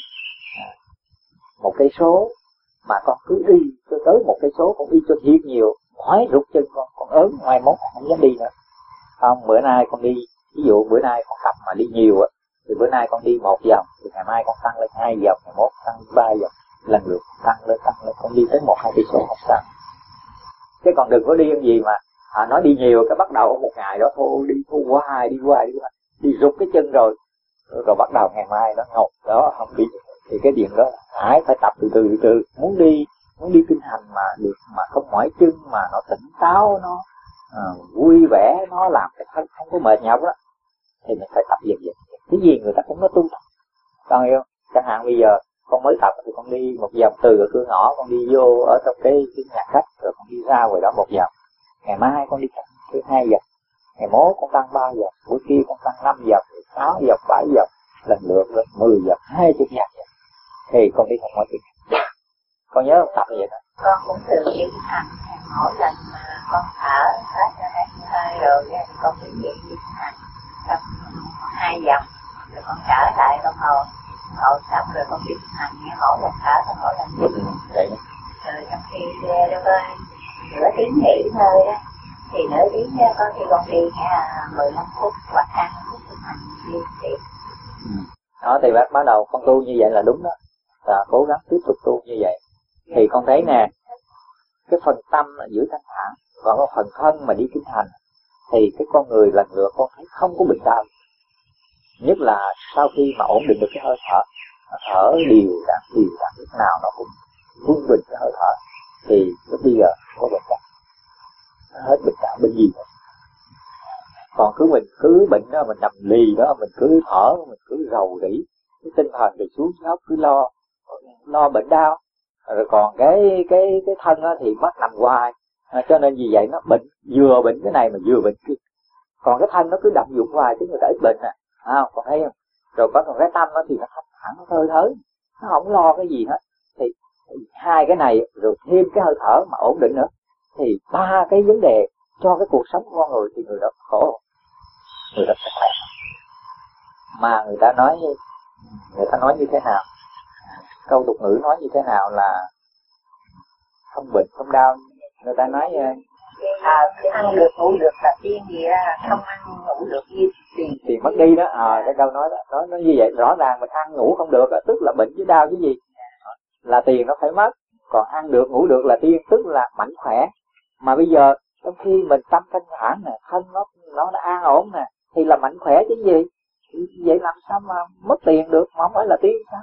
một cây số mà con cứ đi cho tới một cây số, con đi cho thiệt nhiều, mỏi rút chân con, con ớn ngoài mốt con không dám đi nữa. Không, bữa nay con đi, ví dụ bữa nay con tập mà đi nhiều á, thì bữa nay con đi một vòng, thì ngày mai con tăng lên hai vòng, ngày mốt tăng ba vòng, lần lượt tăng lên tăng lên, con đi tới một hai cây số không sao. Chứ còn đừng có đi làm gì mà à, nói đi nhiều cái bắt đầu một ngày đó thôi đi thôi hoài đi hoài đi hoài, đi rút cái chân rồi, rồi bắt đầu ngày mai nó ngột đó không đi, thì cái chuyện đó phải phải tập từ từ từ từ. Muốn đi muốn đi kinh hành mà được mà không mỏi chân, mà nó tỉnh táo, nó à, vui vẻ, nó làm cái thân không có mệt nhọc đó, thì mình phải tập dần dần. Cái gì người ta cũng có tu tập, con hiểu không? Chẳng hạn bây giờ con mới tập thì con đi một vòng từ ở cửa ngõ, con đi vô ở trong cái, cái nhà khách, rồi con đi ra ngoài đó một vòng. Ngày mai con đi thứ hai vòng, ngày mốt con tăng ba vòng, buổi kia con tăng năm vòng, sáu vòng, bảy vòng, lần lượt lên mười vòng, hai chục vòng, thì con đi không mỏi chân. Con nhớ không tập vậy đó. Con cũng thường đi hành, mỗi lần mà con thở hết ra hết hơi rồi thì con phải dậy đi hành trong hai vòng, rồi con trở lại con ngồi ngồi xong rồi con đi hành, nghe mỗi lần thở con mỗi lần đi. Rồi trong khi đâu có nửa tiếng nghỉ thôi đó, thì nửa tiếng đó có khi con đi cả mười lăm phút hoặc hai mươi phút hành đi đi. Đó thì bắt bắt đầu con tu như vậy là đúng đó, và cố gắng tiếp tục tu như vậy. Thì con thấy nè, cái phần tâm là giữ thanh thản, còn cái phần thân mà đi kinh hành thì cái con người lần lượt con thấy không có bệnh đau. Nhất là sau khi mà ổn định được cái hơi thở, thở đều đặn đều đặn, lúc nào nó cũng quân bình cái hơi thở, thì lúc bây giờ không có bệnh đau, hết bệnh đau bên gì nữa. Còn cứ mình cứ bệnh đó, mình nằm lì đó, mình cứ thở, mình cứ rầu rĩ, cái tinh thần thì xuống dốc, cứ lo lo bệnh đau. Rồi còn cái cái cái thân á thì bắt nằm hoài, à, cho nên vì vậy nó bệnh, vừa bệnh cái này mà vừa bệnh kia. Còn cái thân nó cứ đậm dụng hoài chứ người ta ít bệnh à, à con thấy không? Rồi có còn cái tâm nó thì nó thanh thẳng nó thơ thới, nó không lo cái gì hết. Thì hai cái này rồi thêm cái hơi thở mà ổn định nữa, thì ba cái vấn đề cho cái cuộc sống của con người thì người đó khổ, người đó sẽ khỏe. Mà người ta nói người ta nói như thế nào, câu tục ngữ nói như thế nào là không bệnh không đau. Người ta nói à, ăn được ngủ được là tiên gì á, không ăn ngủ được gì tiền tiền mất đi đó. À, cái câu nói đó nó nó như vậy, rõ ràng mình ăn ngủ không được tức là bệnh với đau chứ gì, là tiền nó phải mất. Còn ăn được ngủ được là tiên, tức là mạnh khỏe. Mà bây giờ trong khi mình tâm thanh thản nè, thân nó nó nó an ổn nè, thì là mạnh khỏe chứ gì. Vậy làm sao mà mất tiền được, mà không phải là tiên sao?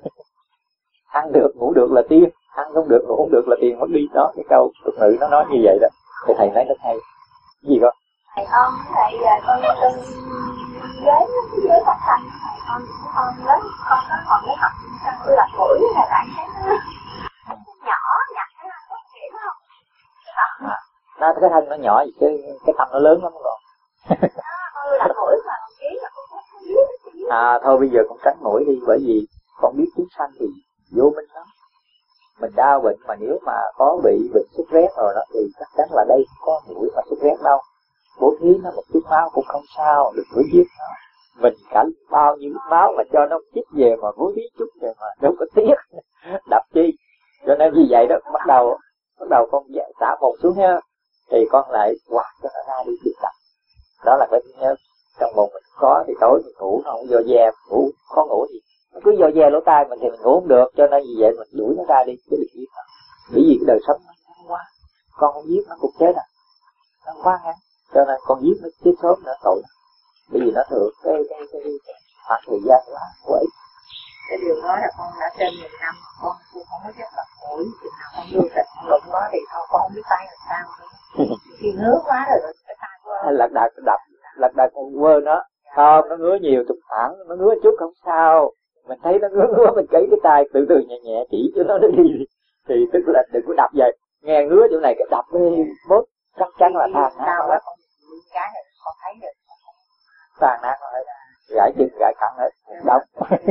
Ăn được ngủ được là tiên, ăn không được ngủ không được là tiền mất đi. Đó, cái câu tục ngữ nó nói như vậy đó. Thì thầy nói rất hay. Cái gì con? Thầy con, thầy con con với cái giới phát thanh, thầy con con lớn con nó còn mới học tôi là tuổi là bạn thấy nó nhỏ nhặt cái nó có hiểu không? À, nó cái thân nó nhỏ gì chứ cái tâm nó lớn lắm rồi. Tôi là tuổi mà ký là con không biết. À thôi bây giờ con tránh mũi đi, bởi vì con biết chúng sanh thì vô minh lắm. Mình đau bệnh mà nếu mà có bị bệnh sốt rét rồi đó thì chắc chắn là đây không có mũi mà sốt rét đâu. Bố thí nó một chút máu cũng không sao, đừng có giết nó. Mình cả bao nhiêu máu mà cho nó chích về mà bố thí chút về mà đâu có tiếc. Đập chi. Cho nên vì vậy đó, bắt đầu bắt đầu con xả một xuống ha, thì con lại quạt cho nó ra đi chích đập. Đó là cái thứ nhất. Trong bụng mình có thì tối mình ngủ nó không do dè, ngủ khó ngủ gì. Nó cứ do dè lỗ tai mình thì mình ngủ không được, cho nên vì vậy mình đuổi nó ra đi chứ đừng giết nó. Bởi vì cái đời sống nó ngắn quá, con không giết nó cũng chết à, nó quá ngắn, cho nên con giết nó chết sớm nữa tội. Bởi vì nó thừa cái cái cái, cái khoảng thời gian quá quá ít. Cái điều đó là con đã trên mười năm, con cũng không có chấp tập mũi, chừng nào con đưa thịt con đụng nó thì thôi con không biết tay làm sao nữa. Khi ngứa quá rồi cái tay của Hay lật đật đập, lật đật con quơ nó, không nó ngứa nhiều chụp thẳng, nó ngứa chút không sao. Mình thấy nó ngứa ngứa mình cấy cái tay từ từ nhẹ nhẹ chỉ cho nó đi, thì tức là đừng có đập vậy. Nghe ngứa chỗ này cái đập đi bớt, chắc chắn là tàn nát rồi. Cái này con thấy được. Tàn nát rồi, gãy chân gãy cẳng hết, đóng.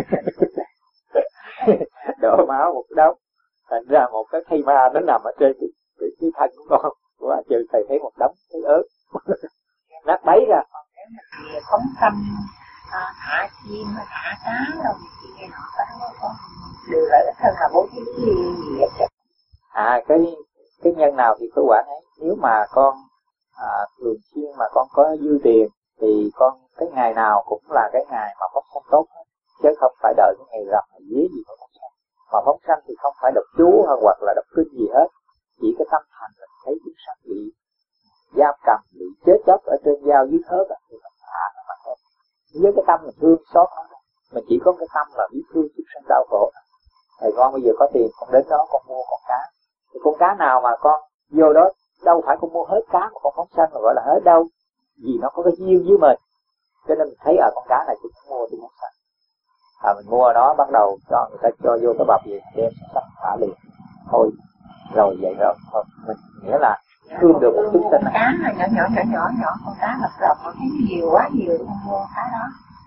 Đổ máu một đống, thành ra một cái thây ma nó nằm ở trên cái, cái, cái thân của con. Quá trời thầy thấy một đống thấy ớt. Nát bấy ra. Phóng tâm, à, thả chim, thả cá đâu, chị nghe nói có con đều lại cái thân là bố thí gì hết. À cái cái nhân nào thì cứ quản ấy. Nếu mà con à, thường xuyên mà con có dư tiền thì con cái ngày nào cũng là cái ngày mà phóng sanh tốt hết, chứ không phải đợi cái ngày rằm ngày vía gì mà phóng sanh. Mà phóng sanh thì không phải đọc chú hay hoặc là đọc kinh gì hết, chỉ cái tâm thành là thấy chúng sanh bị giam cầm, bị chết chóc ở trên dao dưới thớt thì mình thả nó mà thôi. Với cái tâm mình thương xót nó, mình chỉ có cái tâm là biết thương chúng sanh đau khổ. Thầy con bây giờ có tiền con đến đó con mua con cá, thì con cá nào mà con vô đó đâu phải con mua hết cá mà con phóng sanh mà gọi là hết đâu, vì nó có cái duyên với mình, cho nên mình thấy ở con cá này tôi cũng mua tôi phóng sanh. À mình mua nó bắt đầu cho người ta cho vô cái bọc gì đem sanh thả liền thôi, rồi vậy rồi thôi mình nghĩa là thương được một chút sinh. Cá là nhỏ nhỏ nhỏ nhỏ nhỏ con cá lập rộng mà thấy nhiều quá nhiều con mua cá đó.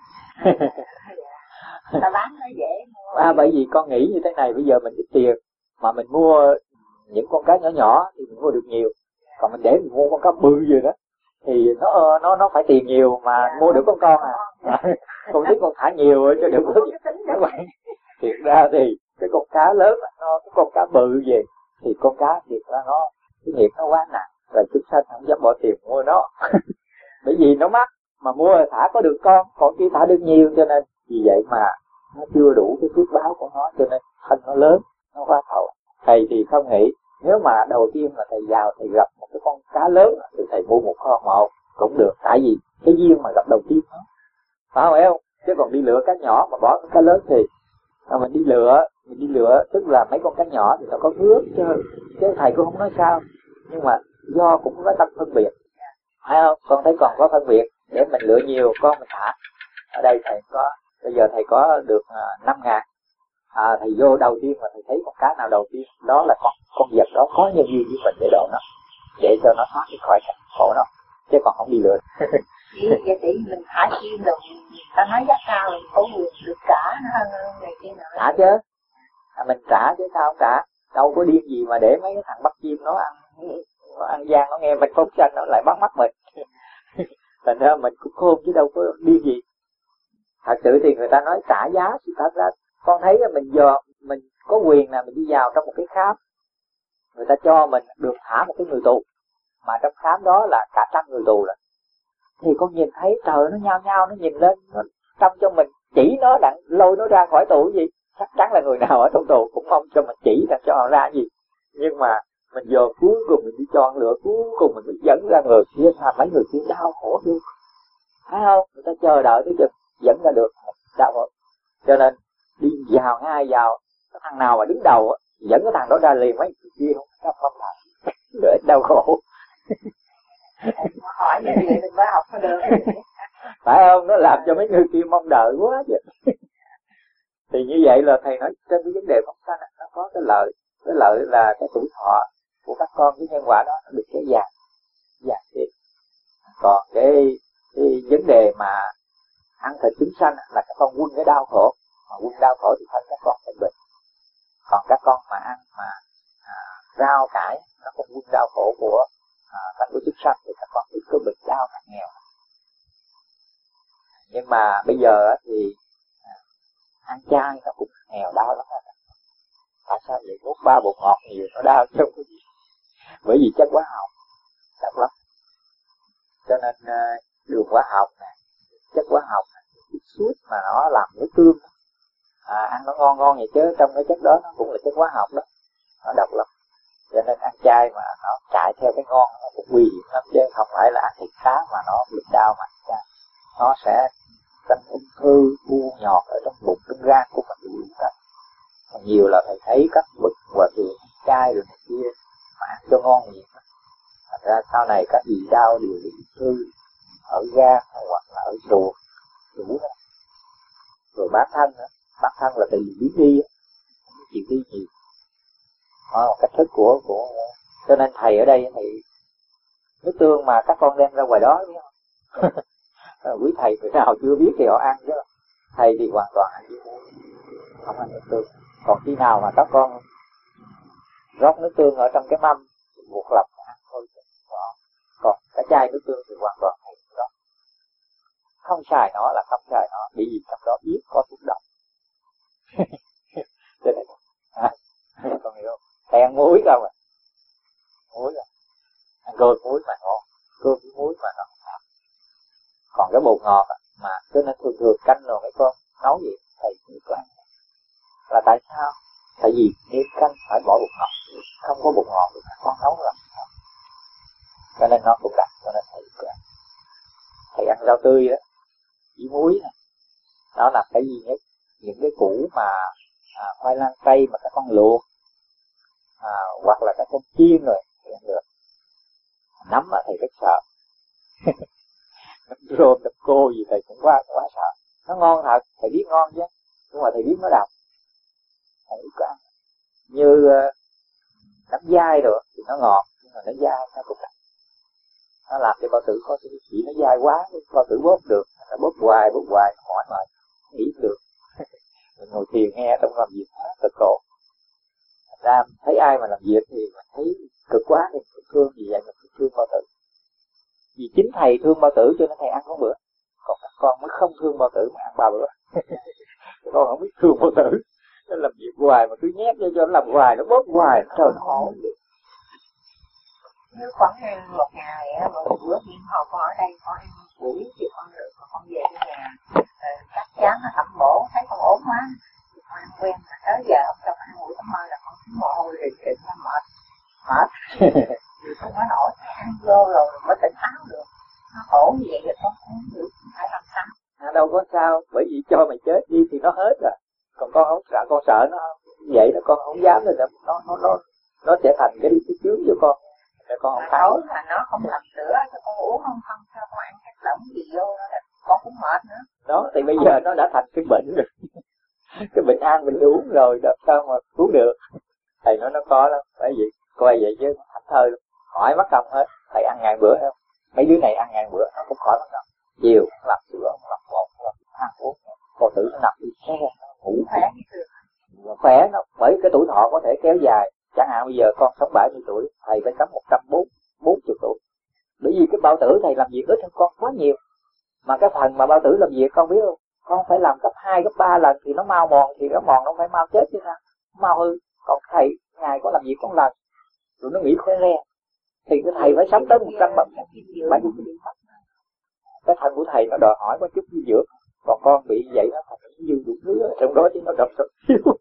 Ta bán nó dễ mua. À bởi vì con nghĩ như thế này, bây giờ mình ít tiền mà mình mua những con cá nhỏ nhỏ thì mình mua được nhiều, còn mình để mình mua con cá bự gì đó thì nó nó nó phải tiền nhiều mà mua được con con à. Con thích con thả nhiều cho được bớt. Thiệt ra thì cái con cá lớn nó cái con cá bự gì thì con cá thiệt ra nó cái nghiệp nó quá nặng, là chúng sanh không dám bỏ tiền mua nó. Bởi vì nó mắc mà mua thả có được con, còn kia thả được nhiều, cho nên vì vậy mà nó chưa đủ cái phước báo của nó, cho nên thân nó lớn, nó quá thầu. Thầy thì không nghĩ nếu mà đầu tiên là thầy vào thầy gặp một cái con cá lớn thì thầy mua một con một cũng được, tại vì cái duyên mà gặp đầu tiên đó, phải không em? Chứ còn đi lựa cá nhỏ mà bỏ cá lớn thì à, mình đi lựa mình đi lựa tức là mấy con cá nhỏ thì nó có phước chứ, chứ thầy cũng không nói sao, nhưng mà do cũng có tâm phân biệt, phải không? Con thấy còn có phân biệt để mình lựa nhiều con mình thả. Ở đây thầy có bây giờ thầy có được uh, năm ngàn, à, thầy vô đầu tiên mà thầy thấy con cá nào đầu tiên đó là con con vật đó có nhân duyên với mình để độ nó, để cho nó thoát khỏi cảnh khổ nó, chứ còn không đi lừa. Vậy thì mình thả chim rồi ta nói giá cao rồi có quyền được cả nó hơn người không trả. Đâu có điên gì mà để mấy cái thằng bắt chim nó ăn, nó ăn gian, nó nghe mình phóng sanh nó lại bắt mắt mình. Thành ra mình cũng khôn chứ đâu có điên gì. Thật sự thì người ta nói trả giá, thì thật ra con thấy là mình giờ mình có quyền là mình đi vào trong một cái khám, người ta cho mình được thả một cái người tù, mà trong khám đó là cả trăm người tù rồi, thì con nhìn thấy trời nó nhao nhao, nó nhìn lên, nó trong cho mình chỉ nó đặng lôi nó ra khỏi tù. Cái gì chắc chắn là người nào ở trong tù cũng mong cho mình chỉ đặng cho họ ra gì, nhưng mà mình giờ cuối cùng mình đi chọn lựa, cuối cùng mình mới dẫn ra người kia, mà mấy người kia đau khổ luôn, thấy không? Người ta chờ đợi tới chừng dẫn ra được đau khổ, cho nên đi vào ngay vào cái thằng nào mà đứng đầu á, dẫn cái thằng đó ra liền, mấy người kia không không không làm để đau khổ. Hỏi như vậy mình mới học có được. Phải không? Nó làm cho mấy người kia mong đợi quá chứ. Thì như vậy là thầy nói trên cái vấn đề phóng sanh nó có cái lợi, cái lợi là cái tuổi thọ của các con, cái nhân quả đó nó được kéo dài dài thêm. Còn cái, cái vấn đề mà ăn thịt chúng sanh là các con quân cái đau khổ, mà quân đau khổ thì thân các con phải bệnh. Còn các con mà ăn mà à, rau cải nó không quân đau khổ của à, thân của chúng sanh thì các con ít có bệnh đau càng nghèo. Nhưng mà bây giờ thì à, ăn chay nó cũng nghèo đau lắm. Tại sao vậy? Nuốt ba bột ngọt nhiều nó đau chứ không có gì. Bởi vì chất hóa học độc lắm. Cho nên đường hóa học nè, chất hóa học nè, cái suốt mà nó làm nước tương, à, ăn nó ngon ngon vậy chứ trong cái chất đó nó cũng là chất hóa học đó, nó độc lắm. Cho nên ăn chay mà nó chạy theo cái ngon nó cũng nguy hiểm lắm, chứ không phải là ăn thịt cá mà nó bị đau mà chay. Nó sẽ sinh ung thư, u nhọt ở trong bụng, trong gan của mình bị ung thư. Nhiều là thầy thấy các bậc hòa thượng chay rồi này kia mà ăn cho ngon miệng. Thật ra sau này các vị đau đều bị ung thư ở gan hoặc là ở ruột, đủ đó. Rồi bán thân nữa, bán thân là tại vì biến đi, chịu đi nhiều. Đó là cách thức của của cho nên thầy ở đây thì nước tương mà các con đem ra ngoài đó biết không? Quý thầy người nào chưa biết thì họ ăn chứ. Thầy thì hoàn toàn ăn không ăn nước tương. Còn khi nào mà các con rót nước tương ở trong cái mâm buộc lòng ăn thôi. Còn cái chai nước tương thì hoàn toàn thầy đó. Không xài nó là không xài nó, bởi vì trong đó biết có thuốc độc. Cho nên à, con hiểu không? Thầy ăn muối không à? Muối à? Ăn cơm muối mà ngon, cơm với muối mà nó không ngọt. Còn cái bột ngọt à, mà cho nên thường thường canh rồi mấy con nấu gì thầy cũng có ăn. Là tại sao? Tại vì nêm canh phải bỏ bột ngọt, không có bột ngọt thì con nấu làm sao? Cho nên nó cũng đặc, cho nên thầy cũng ăn. Thầy ăn rau tươi đó, với muối này, nó là cái gì nhất? Những cái củ mà à, khoai lang tây mà các con luộc, à, hoặc là các con chiên rồi thì ăn được. Nấm á thầy rất sợ. Rôm đập cô gì thầy cũng quá quá sợ. Nó ngon thật, thầy biết ngon chứ, nhưng mà thầy biết nó độc, thầy biết có ăn. Như uh, nấm dai rồi thì nó ngọt, nhưng mà nó dai nó cũng độc. Nó làm cho bao tử có cái chỉ nó dai quá, bao tử bóp được, nó bóp hoài bóp hoài mỏi mệt, nghĩ được. Mình ngồi thiền nghe trong làm việc hết cực khổ. Ra thấy ai mà làm việc thì mình thấy cực quá thì mình thương, vì vậy mình thương bao tử. Vì chính thầy thương bao tử cho nên thầy ăn có bữa, còn các con mới không thương bao tử mà ăn ba bữa. Con không biết thương bao tử, nó làm việc hoài mà cứ nhét cho cho nó làm hoài, nó bóp hoài, trời nó khổ. Nếu con ăn một ngày á, một bữa viên hồi con ở đây con ăn buổi thì con được, con về cái nhà chắc chắn là tẩm bổ, thấy con ốm quá thì con ăn quen, mà tới giờ không cho con ăn buổi tắm mơ là con mồ hôi rịt rịt nó mệt mệt không có nổi, ăn vô rồi mới tỉnh táo được. Nó khổ như vậy thì con không được, phải làm sao? À, đâu có sao, bởi vì cho mày chết đi thì nó hết rồi. Còn con không sợ, con sợ nó vậy đó, con không dám rồi, nó nó nó nó sẽ thành cái cái chướng cho con. Để con không tối mà nó không làm sữa cho con uống không không cho con ăn cái lỏng gì vô đó là con cũng mệt nữa. Đó thì bây giờ nó đã thành cái bệnh rồi. Cái bệnh ăn mình uống rồi làm sao mà cứu được. Thầy nói nó có lắm, phải vậy, coi vậy chứ nó thành thơ luôn. Hỏi mất công hết, thầy ăn ngàn bữa không? Mấy đứa này ăn ngàn bữa nó cũng khỏi mất công. Chiều làm sữa, làm bột, làm ăn uống, cô tử nó nằm đi xe, nó ngủ khỏe như thường. khỏe nó, bởi cái tuổi thọ có thể kéo dài. Chẳng hạn bây giờ con sống bảy mươi tuổi, thầy phải sống một trăm bốn mươi tuổi. Bởi vì cái bao tử thầy làm việc ít hơn con quá nhiều. Mà cái phần mà bao tử làm việc con biết không? Con phải làm gấp hai, gấp ba lần thì nó mau mòn, thì nó mòn nó phải mau chết chứ sao? Nó mau hư. Còn thầy ngày có làm việc con lần, rồi nó nghỉ khỏe re. Thì cái thầy phải sống tới một trăm bảy mươi tuổi. Cái thân của thầy nó đòi hỏi có chút dinh dưỡng. Còn con bị vậy nó phải dư đủ thứ ở trong đó chứ nó đập sụp xíu.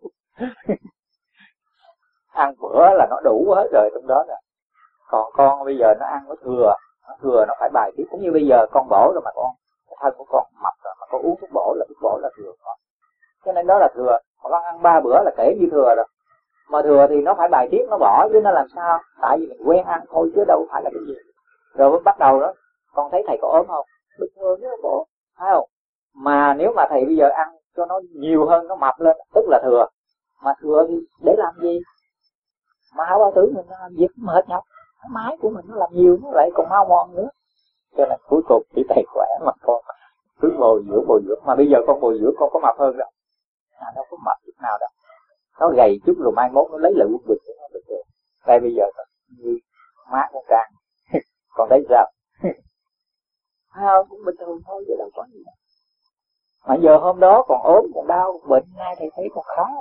Ăn bữa là nó đủ hết rồi trong đó rồi. Còn con bây giờ nó ăn có thừa, nó thừa nó phải bài tiết. Cũng như bây giờ con bổ rồi mà con, cái thân của con mập rồi mà con uống thuốc bổ là thuốc bổ là thừa con. Cho nên đó là thừa. Mà con ăn ba bữa là kể như thừa rồi. Mà thừa thì nó phải bài tiết, nó bỏ chứ nó làm sao? Tại vì mình quen ăn thôi chứ đâu phải là cái gì. Rồi mới bắt đầu đó, con thấy thầy có ốm không? Bình thường chứ bổ, phải không? Mà nếu mà thầy bây giờ ăn cho nó nhiều hơn, nó mập lên, tức là thừa. Mà thừa thì để làm gì? Mà hảo bao tử mình nó làm việc mệt nhọc. Cái máy của mình nó làm nhiều, nó lại còn mau mòn nữa. Cho nên cuối cùng chỉ thầy khỏe mà con cứ bồi dưỡng bồi dưỡng. Mà bây giờ con bồi dưỡng con có mập hơn đâu. À, đâu có mập chút nào đâu. Nó gầy chút rồi mai mốt nó lấy lại quân bình của nó được rồi. Đây bây giờ như má con Trang. Còn thấy sao? Thấy không? Cũng bình thường thôi chứ đâu có gì đâu. Mà giờ hôm đó còn ốm, còn đau, còn bệnh, nay thầy thấy còn khá.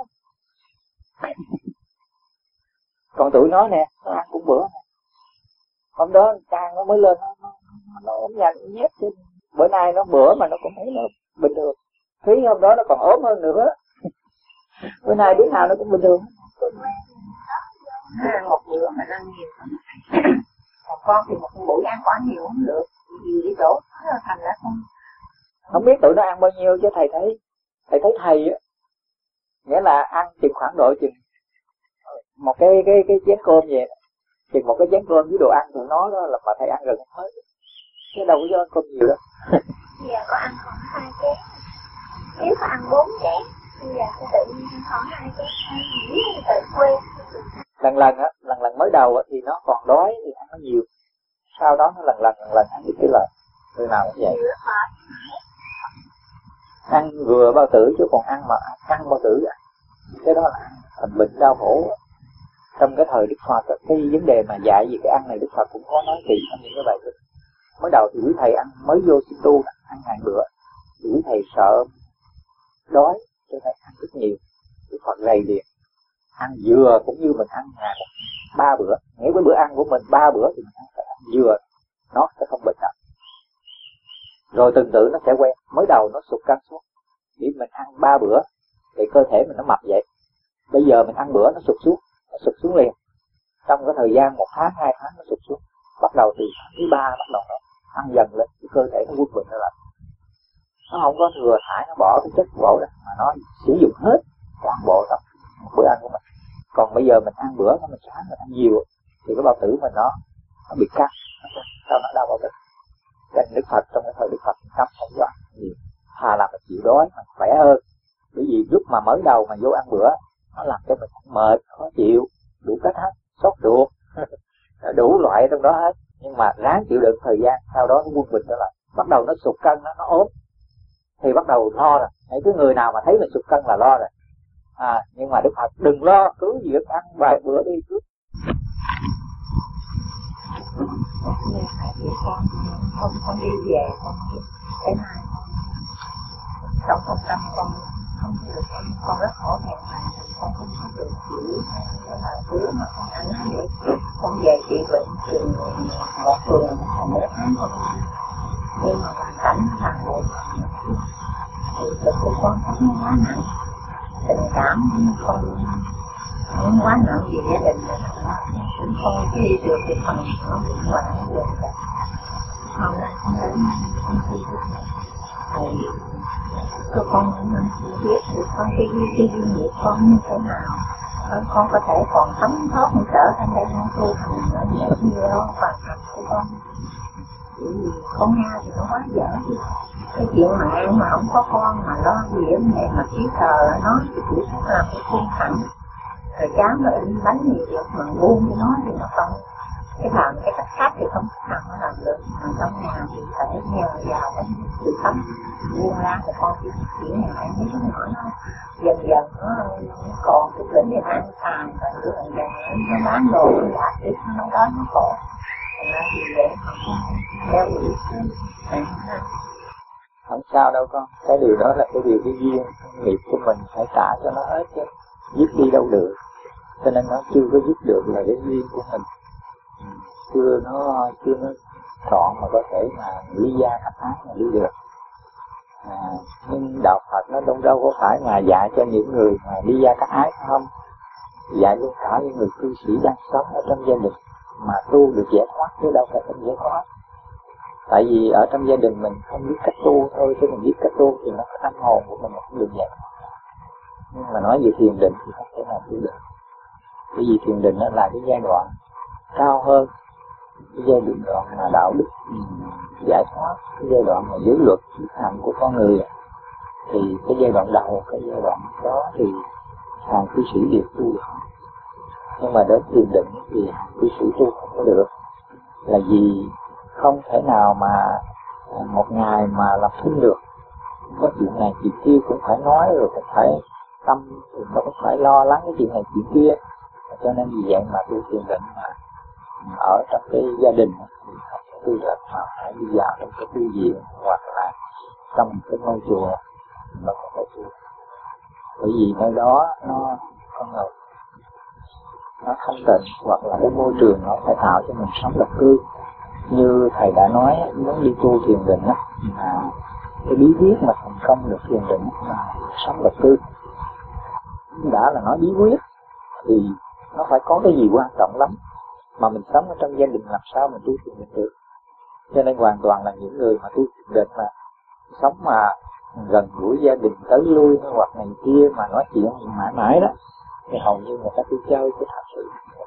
Còn tụi nó nè, nó ăn cũng bữa nè. Hôm đó Trang nó mới lên, nó, nó, nó ốm nhanh nhét chứ. Bữa nay nó bữa mà nó cũng thấy nó bình thường. Thúy hôm đó nó còn ốm hơn nữa. Bữa nay đứa nào nó cũng bình thường. À, một bữa mà ăn nhiều. Còn con thì một buổi ăn quá nhiều không được. Vì đi đổ thành ra không. Không biết tụi nó ăn bao nhiêu chứ thầy thấy. Thầy thấy thầy á. Nghĩa là ăn chừng khoảng độ chừng một cái cái cái chén cơm vậy. Chừng một cái chén cơm với đồ ăn tụi nó đó là mà thầy ăn gần hết. Chứ đâu có cho ăn cơm nhiều đâu. Bây giờ có ăn khoảng hai chén. Nếu có ăn bốn chén, bây giờ sẽ tự nhiên ăn khoảng hai chén. Nếu tự quen. Lần lần á, lần lần mới đầu á thì nó còn đói thì ăn nó nhiều. Sau đó nó lần lần lần lần ăn ít cái lời. Người nào cũng vậy. Ăn vừa bao tử chứ còn ăn mà ăn bao tử à. Cái đó là ăn thành bệnh đau khổ. Trong cái thời Đức Phật, cái vấn đề mà dạy về cái ăn này Đức Phật cũng có nói kỹ trong những cái bài kinh. Mới đầu thì quý thầy ăn mới vô xin tu ăn ngàn bữa, thì quý thầy sợ đói cho nên ăn rất nhiều. Đức Phật rầy liền, ăn vừa cũng như mình ăn ngàn ba bữa. Nghĩa với bữa ăn của mình ba bữa thì mình ăn phải ăn vừa, nó sẽ không bệnh đâu. Rồi từng tự nó sẽ quen. Mới đầu nó sụt cân xuống, vì mình ăn ba bữa thì cơ thể mình nó mập vậy. Bây giờ mình ăn bữa nó sụt xuống, nó sụt xuống liền. Trong cái thời gian một tháng, hai tháng nó sụt xuống. Bắt đầu từ tháng thứ ba bắt đầu nó ăn dần lên, cái cơ thể nó quân bình nó lại. Nó không có thừa thải, nó bỏ cái chất bổ ra, mà nó sử dụng hết toàn bộ trong bữa ăn của mình. Còn bây giờ mình ăn bữa, mình sáng mình ăn nhiều, thì cái bao tử mình nó nó bị căng, sao nó đau bao tử. Nên Đức Phật trong cái thời Đức Phật cấm không có ăn nhiều, thà là mình chịu đói mình khỏe hơn. Bởi vì lúc mà mới đầu mà vô ăn bữa, nó làm cho mình mệt, khó chịu, đủ cách hết, sốt ruột, đủ loại trong đó hết. Nhưng mà ráng chịu đựng thời gian, sau đó nó quân bình trở lại. Bắt đầu nó sụt cân, nó, nó ốm, thì bắt đầu lo rồi. Hãy cứ người nào mà thấy mình sụt cân là lo rồi. À, nhưng mà Đức Phật đừng lo, cứ việc ăn vài bữa đi trước. Nhưng phải để con không con đi về con cái này trong trong tâm con không được, con rất khổ thẹn mà con không có được chịu là thứ mà con ăn để con về trị bệnh trường một tuần một tháng con. Nhưng mà hoàn cảnh là một thì thực của con không quá nặng, tình cảm con không quá nặng vì gia đình cũng không đi được thì phần nó bị hoạn được. Hôm nay con đến con đi được thầy cho con biết được con cái cái duy nghiệp con như thế nào, con có thể còn sống thoát một trở thành đây con tu thành ở nhiều nhiều hoàn thành của con. Vì con Nga thì nó quá dở đi. Cái chuyện mẹ mà không có con mà lo gì ở mẹ mà chỉ thờ nó thì chỉ làm cái khuôn thẳng. Rồi cháu nó in bánh gì được mà buông cho nó thì nó không. cái làm cái cách khác thì không thể nào mà làm được, mà trong nhà thì phải nhờ vào cái sự sống buông ra thì con chỉ chỉ ngại mấy đứa nhỏ nó dần dần nó còn chút đỉnh thì ăn xài rồi cứ dần dần nó bán đồ nó đã tiếp nó đó nó khổ, thành ra thì vậy mà con theo đuổi cái không sao đâu con, cái điều đó là cái điều cái duyên nghiệp của mình phải trả cho nó hết chứ dứt đi đâu được, cho nên nó chưa có dứt được là cái duyên của mình, chưa nó chưa nó chọn mà có thể mà lý gia cách ác mà đi được. À, nhưng đạo Phật nó đâu đâu có phải mà dạy cho những người mà đi gia cách ái không, dạy luôn cả những người cư sĩ đang sống ở trong gia đình mà tu được giải thoát chứ đâu phải không giải thoát. Tại vì ở trong gia đình mình không biết cách tu thôi, chứ mình biết cách tu thì nó tâm hồn của mình không được vậy. Nhưng mà nói về thiền định thì không thể nào tu được, bởi vì thiền định nó là cái giai đoạn cao hơn, cái giai đoạn mà đạo đức giải thoát, cái giai đoạn mà giới luật thực hành của con người. Thì cái giai đoạn đầu, cái giai đoạn đó thì hàng cư sĩ đều tu được, nhưng mà đến thiền định thì hàng cư sĩ tu không có được, là vì không thể nào mà một ngày mà lập thinh được. Có chuyện này chuyện kia cũng phải nói, rồi cũng phải tâm thì nó cũng phải lo lắng cái chuyện này chuyện kia, cho nên vì vậy mà tu thiền định mà ở trong cái gia đình thì không có tu được, mà phải đi vào trong cái tu viện hoặc là trong cái ngôi chùa nó có thể tu, bởi vì nơi đó nó không ngờ nó thanh tịnh, hoặc là cái môi trường nó phải tạo cho mình sống độc cư. Như thầy đã nói, muốn đi tu thiền định á, mà cái bí quyết mà thành công được thiền định là sống độc cư. Đã là nói bí quyết thì nó phải có cái gì quan trọng lắm, mà mình sống ở trong gia đình làm sao mình tu thiền định được. Cho nên hoàn toàn là những người mà tu thiền định mà sống mà gần gũi gia đình tới lui hoặc này kia mà nói chuyện mãi mãi đó, thì hầu như người ta tu chơi chứ thật sự.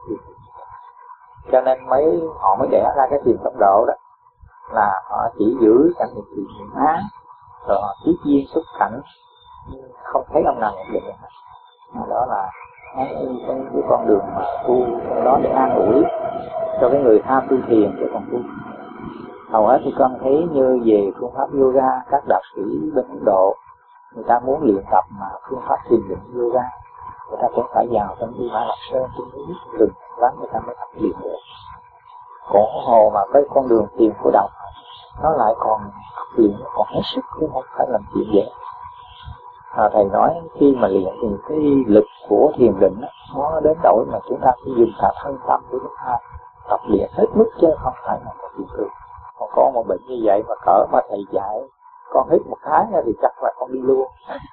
Cho nên mấy họ mới đẻ ra cái thiền tông độ đó, là họ chỉ giữ cảnh niệm thiền niệm án, rồi họ tiếp duyên xuất cảnh, nhưng không thấy ông nào nhận định được. Đó là cái, cái, cái con đường mà tu trong đó để an ủi cho cái người tham tu thiền chứ còn tu. Hầu hết thì con thấy như về phương pháp yoga, các đạo sĩ bên Ấn Độ người ta muốn luyện tập mà phương pháp thiền định yoga, người ta cũng phải vào trong Di Mã Lạp Sơn, trong núi rừng vắng người ta mới tập luyện được. Còn hồ mà cái con đường thiền của đạo nó lại còn luyện còn hết sức chứ không phải làm chuyện dễ. À, thầy nói khi mà luyện thì cái lực của thiền định đó, nó đến đổi mà chúng ta phải dùng cả thân tâm của chúng ta tập luyện hết mức chứ không phải là một chuyện thường. Còn có một bệnh như vậy mà cỡ mà thầy dạy con hít một cái thì chắc là con đi luôn.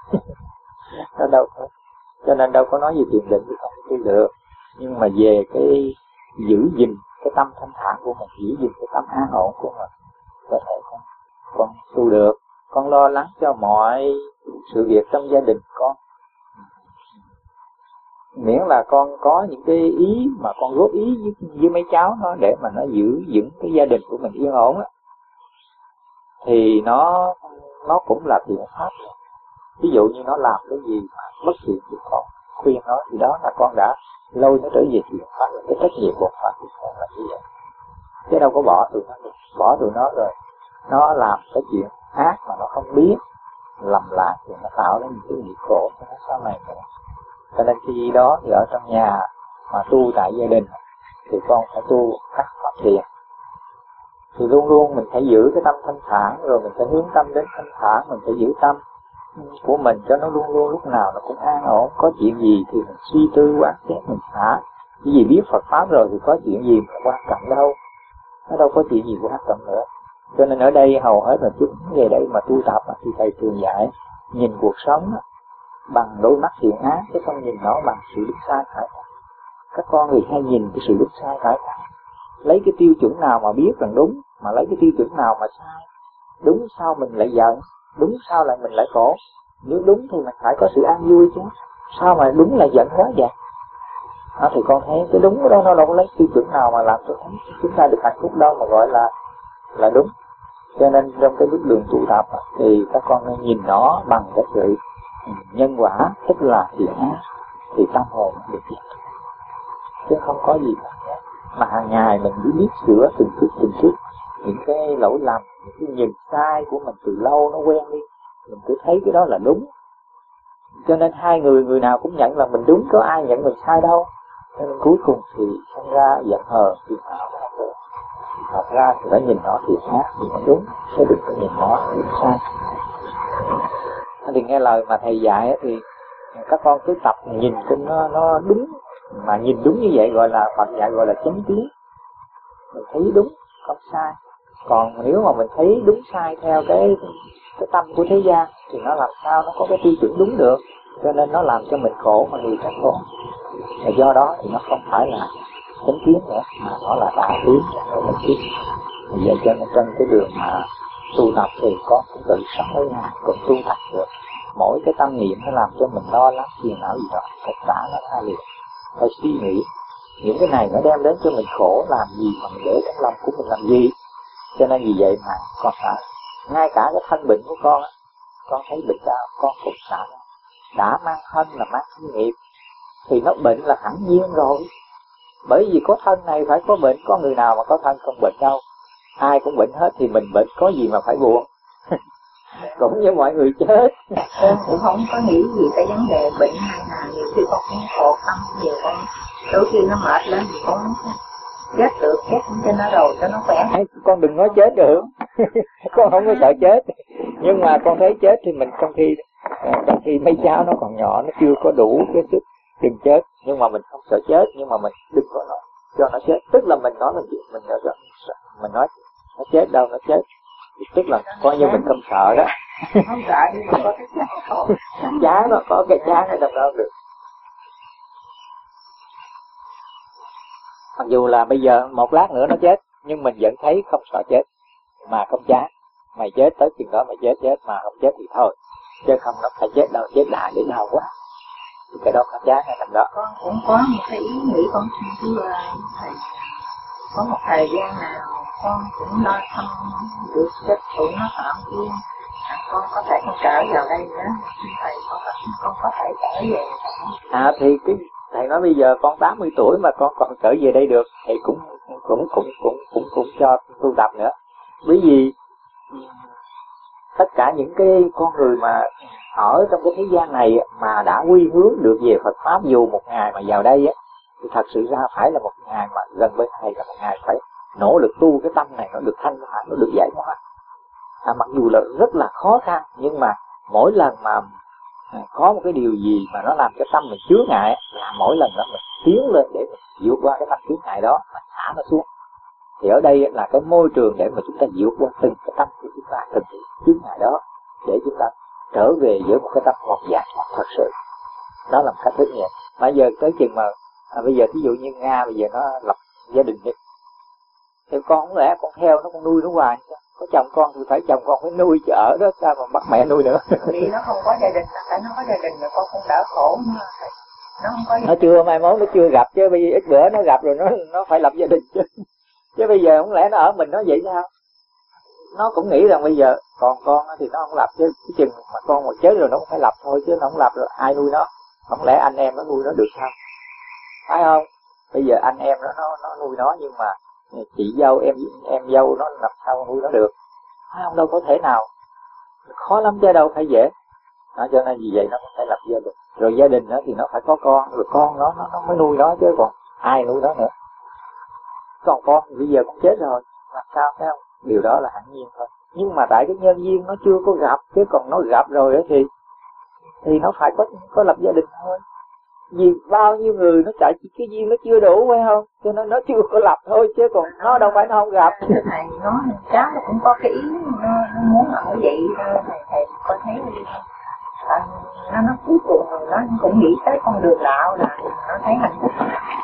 Nó đâu có, cho nên đâu có nói gì thiền định thì không tu được. Nhưng mà về cái giữ gìn cái tâm thanh thản của mình, giữ gìn cái tâm an ổn của mình, có thể con con tu được. Con lo lắng cho mọi sự việc trong gia đình con, miễn là con có những cái ý mà con góp ý với, với mấy cháu nó để mà nó giữ vững cái gia đình của mình yên ổn á, thì nó nó cũng là thiện pháp. Ví dụ như nó làm cái gì mà bất thiện thì con khuyên nó, thì đó là con đã lôi nó trở về thiện pháp, là cái trách nhiệm của pháp của con là như vậy. Chứ đâu có bỏ tụi nó được. Bỏ tụi nó rồi nó làm cái chuyện ác mà nó không biết, lầm lạc thì nó tạo ra những cái nghiệp khổ cho nó sau này nữa. Cho nên khi đó thì ở trong nhà mà tu tại gia đình thì con phải tu các pháp thiền. Thì luôn luôn mình phải giữ cái tâm thanh thản, rồi mình phải hướng tâm đến thanh thản, mình phải giữ tâm của mình cho nó luôn luôn lúc nào nó cũng an ổn. Có chuyện gì thì mình suy tư quán xét mình xả, cái gì biết Phật pháp rồi thì có chuyện gì mà quan trọng đâu, nó đâu có chuyện gì quan trọng nữa. Cho nên ở đây hầu hết là chúng về đây mà tu tập thì thầy thường dạy nhìn cuộc sống bằng đôi mắt thiện ác, chứ không nhìn nó bằng sự đúng sai phải trái. Các con thì hay nhìn cái sự đúng sai phải trái, lấy cái tiêu chuẩn nào mà biết rằng đúng, mà lấy cái tiêu chuẩn nào mà sai. Đúng sao mình lại giận, đúng sao lại mình lại khổ. Nếu đúng thì mình phải có sự an vui chứ, sao mà đúng là giận quá vậy. Đó, thì con thấy cái đúng đó nó đâu có lấy tiêu chuẩn nào mà làm cho chúng ta được hạnh phúc đâu mà gọi là là đúng. Cho nên trong cái bước đường tu tập thì các con nên nhìn nó bằng cái sự nhân quả, tức là thiện ác, thì tâm hồn được diệt, chứ không có gì cả. mà hàng ngày mình chỉ biết sửa từng chút từng chút những cái lỗi lầm, những cái nhìn sai của mình từ lâu nó quen đi, mình cứ thấy cái đó là đúng. Cho nên hai người người nào cũng nhận là mình đúng, có ai nhận mình sai đâu. Cho nên cuối cùng thì sinh ra giận hờn, phiền não. Thật ra thì phải nhìn nó thiệt ác thì nó đúng, chứ đừng có nhìn nó thiệt sai. Thì nghe lời mà thầy dạy thì các con cứ tập nhìn cho nó nó đúng, mà nhìn đúng như vậy gọi là Phật dạy gọi là chánh kiến. Mình thấy đúng không sai. Còn nếu mà mình thấy đúng sai theo cái cái tâm của thế gian thì nó làm sao nó có cái tiêu chuẩn đúng được. Cho nên nó làm cho mình khổ mà người khác khổ. Và do đó thì nó không phải là chánh kiến nữa, mà nó là tà kiến, là chánh kiến. Vậy cho nên trên cái đường mà tu tập thì có cũng tự sống với Ngài, cũng tu tập được. Mỗi cái tâm niệm nó làm cho mình lo lắng phiền não gì đó, tất cả nó tha liệt. Phải suy nghĩ những cái này nó đem đến cho mình khổ, làm gì mà mình để trong lòng của mình làm gì. Cho nên vì vậy mà con sợ. Ngay cả cái thân bệnh của con, con thấy bệnh đau, con cũng sợ. Đã mang thân là mang thân nghiệp, thì nó bệnh là hẳn nhiên rồi. Bởi vì có thân này phải có bệnh, có người nào mà có thân không bệnh đâu. Ai cũng bệnh hết thì mình bệnh có gì mà phải buồn. Cũng như mọi người chết. Con cũng không có nghĩ gì cái vấn đề bệnh hay là nhiều khi con cũng khổ tâm nhiều, con đôi khi nó mệt lắm thì con chết được, chết cho nó rồi cho nó khỏe. Con đừng nói chết được. Con không có sợ chết, nhưng mà con thấy chết thì mình trong khi trong khi mấy cháu nó còn nhỏ, nó chưa có đủ cái sức đừng chết, nhưng mà mình không sợ chết, nhưng mà mình đừng có nói cho nó chết. Tức là mình nói mình mình nói mình nói nó chết đâu nó chết, tức là coi như mình không sợ đó. Không sợ nhưng mà có cái chán chán nó có cái chán ở trong đó được. Mặc dù là bây giờ một lát nữa nó chết, nhưng mình vẫn thấy không sợ chết, mà không chán. Mày chết tới chừng đó mày chết chết, mà không chết thì thôi, chứ không nó phải chết đâu, chết đại để đau quá. Thì cái đó có chán ở trong đó. Con cũng có một cái ý nghĩ con xin thưa thầy, có một thời gian nào con cũng lo thăm được chết tụi nó phạm tiên, con có thể con trở vào đây nữa, thầy con, con có thể trở về. À thì cái thầy nói bây giờ con tám mươi tuổi mà con còn trở về đây được, thì cũng cũng cũng cũng cũng cũng cho tu tập nữa. Bởi vì tất cả những cái con người mà ở trong cái thế gian này mà đã quy hướng được về Phật pháp, dù một ngày mà vào đây á, thì thật sự ra phải là một ngày mà gần với thầy là một ngày phải nỗ lực tu cái tâm này nó được thanh thản, nó được giải thoát. À, mặc dù là rất là khó khăn, nhưng mà mỗi lần mà có một cái điều gì mà nó làm cho tâm mình chướng ngại, là mỗi lần đó mình tiến lên để mình vượt qua cái tâm chướng ngại đó, mình thả nó xuống. Thì ở đây là cái môi trường để mà chúng ta vượt qua từng cái tâm của chúng ta, từng cái chướng ngại đó, để chúng ta trở về với một cái tâm ngọt dại thật sự. Đó là một cách thức nhẹ. Bây giờ tới chừng mà à, bây giờ ví dụ như Nga bây giờ nó lập gia đình đi, thì con không lẽ con theo nó, con nuôi nó hoài sao? Có chồng con thì phải chồng con phải nuôi, chứ ở đó sao mà bắt mẹ nuôi nữa. Vì nó không có gia đình, tại nó có gia đình rồi con cũng đỡ khổ nữa. Nó không có gia đình. Nó chưa, mai mốt nó chưa gặp, chứ bây giờ ít bữa nó gặp rồi nó nó phải lập gia đình chứ. Chứ bây giờ không lẽ nó ở mình nó vậy sao? Nó cũng nghĩ rằng bây giờ còn con thì nó không lập, chứ cái chừng mà con mà chết rồi nó cũng phải lập thôi, chứ nó không lập rồi ai nuôi nó? Không lẽ anh em nó nuôi nó được sao? Phải không? Bây giờ anh em nó nó, nó nuôi nó, nhưng mà chị dâu em em dâu nó làm sao nuôi nó được? Phải không? Đâu có thể nào, khó lắm chứ đâu phải dễ. Đó, cho nên vì vậy nó phải lập gia đình. Rồi gia đình đó thì nó phải có con, rồi con nó nó, nó mới nuôi nó, chứ còn ai nuôi nó nữa. Còn con thì bây giờ cũng chết rồi, làm sao, phải không? Điều đó là hẳn nhiên thôi. Nhưng mà tại cái nhân duyên nó chưa có gặp, chứ còn nó gặp rồi thì thì nó phải có có lập gia đình thôi. Vì bao nhiêu người nó chạy cái duyên nó chưa đủ, phải không? Cho nên nó chưa có lập thôi, chứ còn nó đâu phải nó không gặp. Thầy nói cháu nó cũng có cái ý nó, nó muốn ở vậy, thầy thầy có thấy à, nó nó cuối cùng nó cũng nghĩ tới con đường đạo là nó thấy hạnh phúc.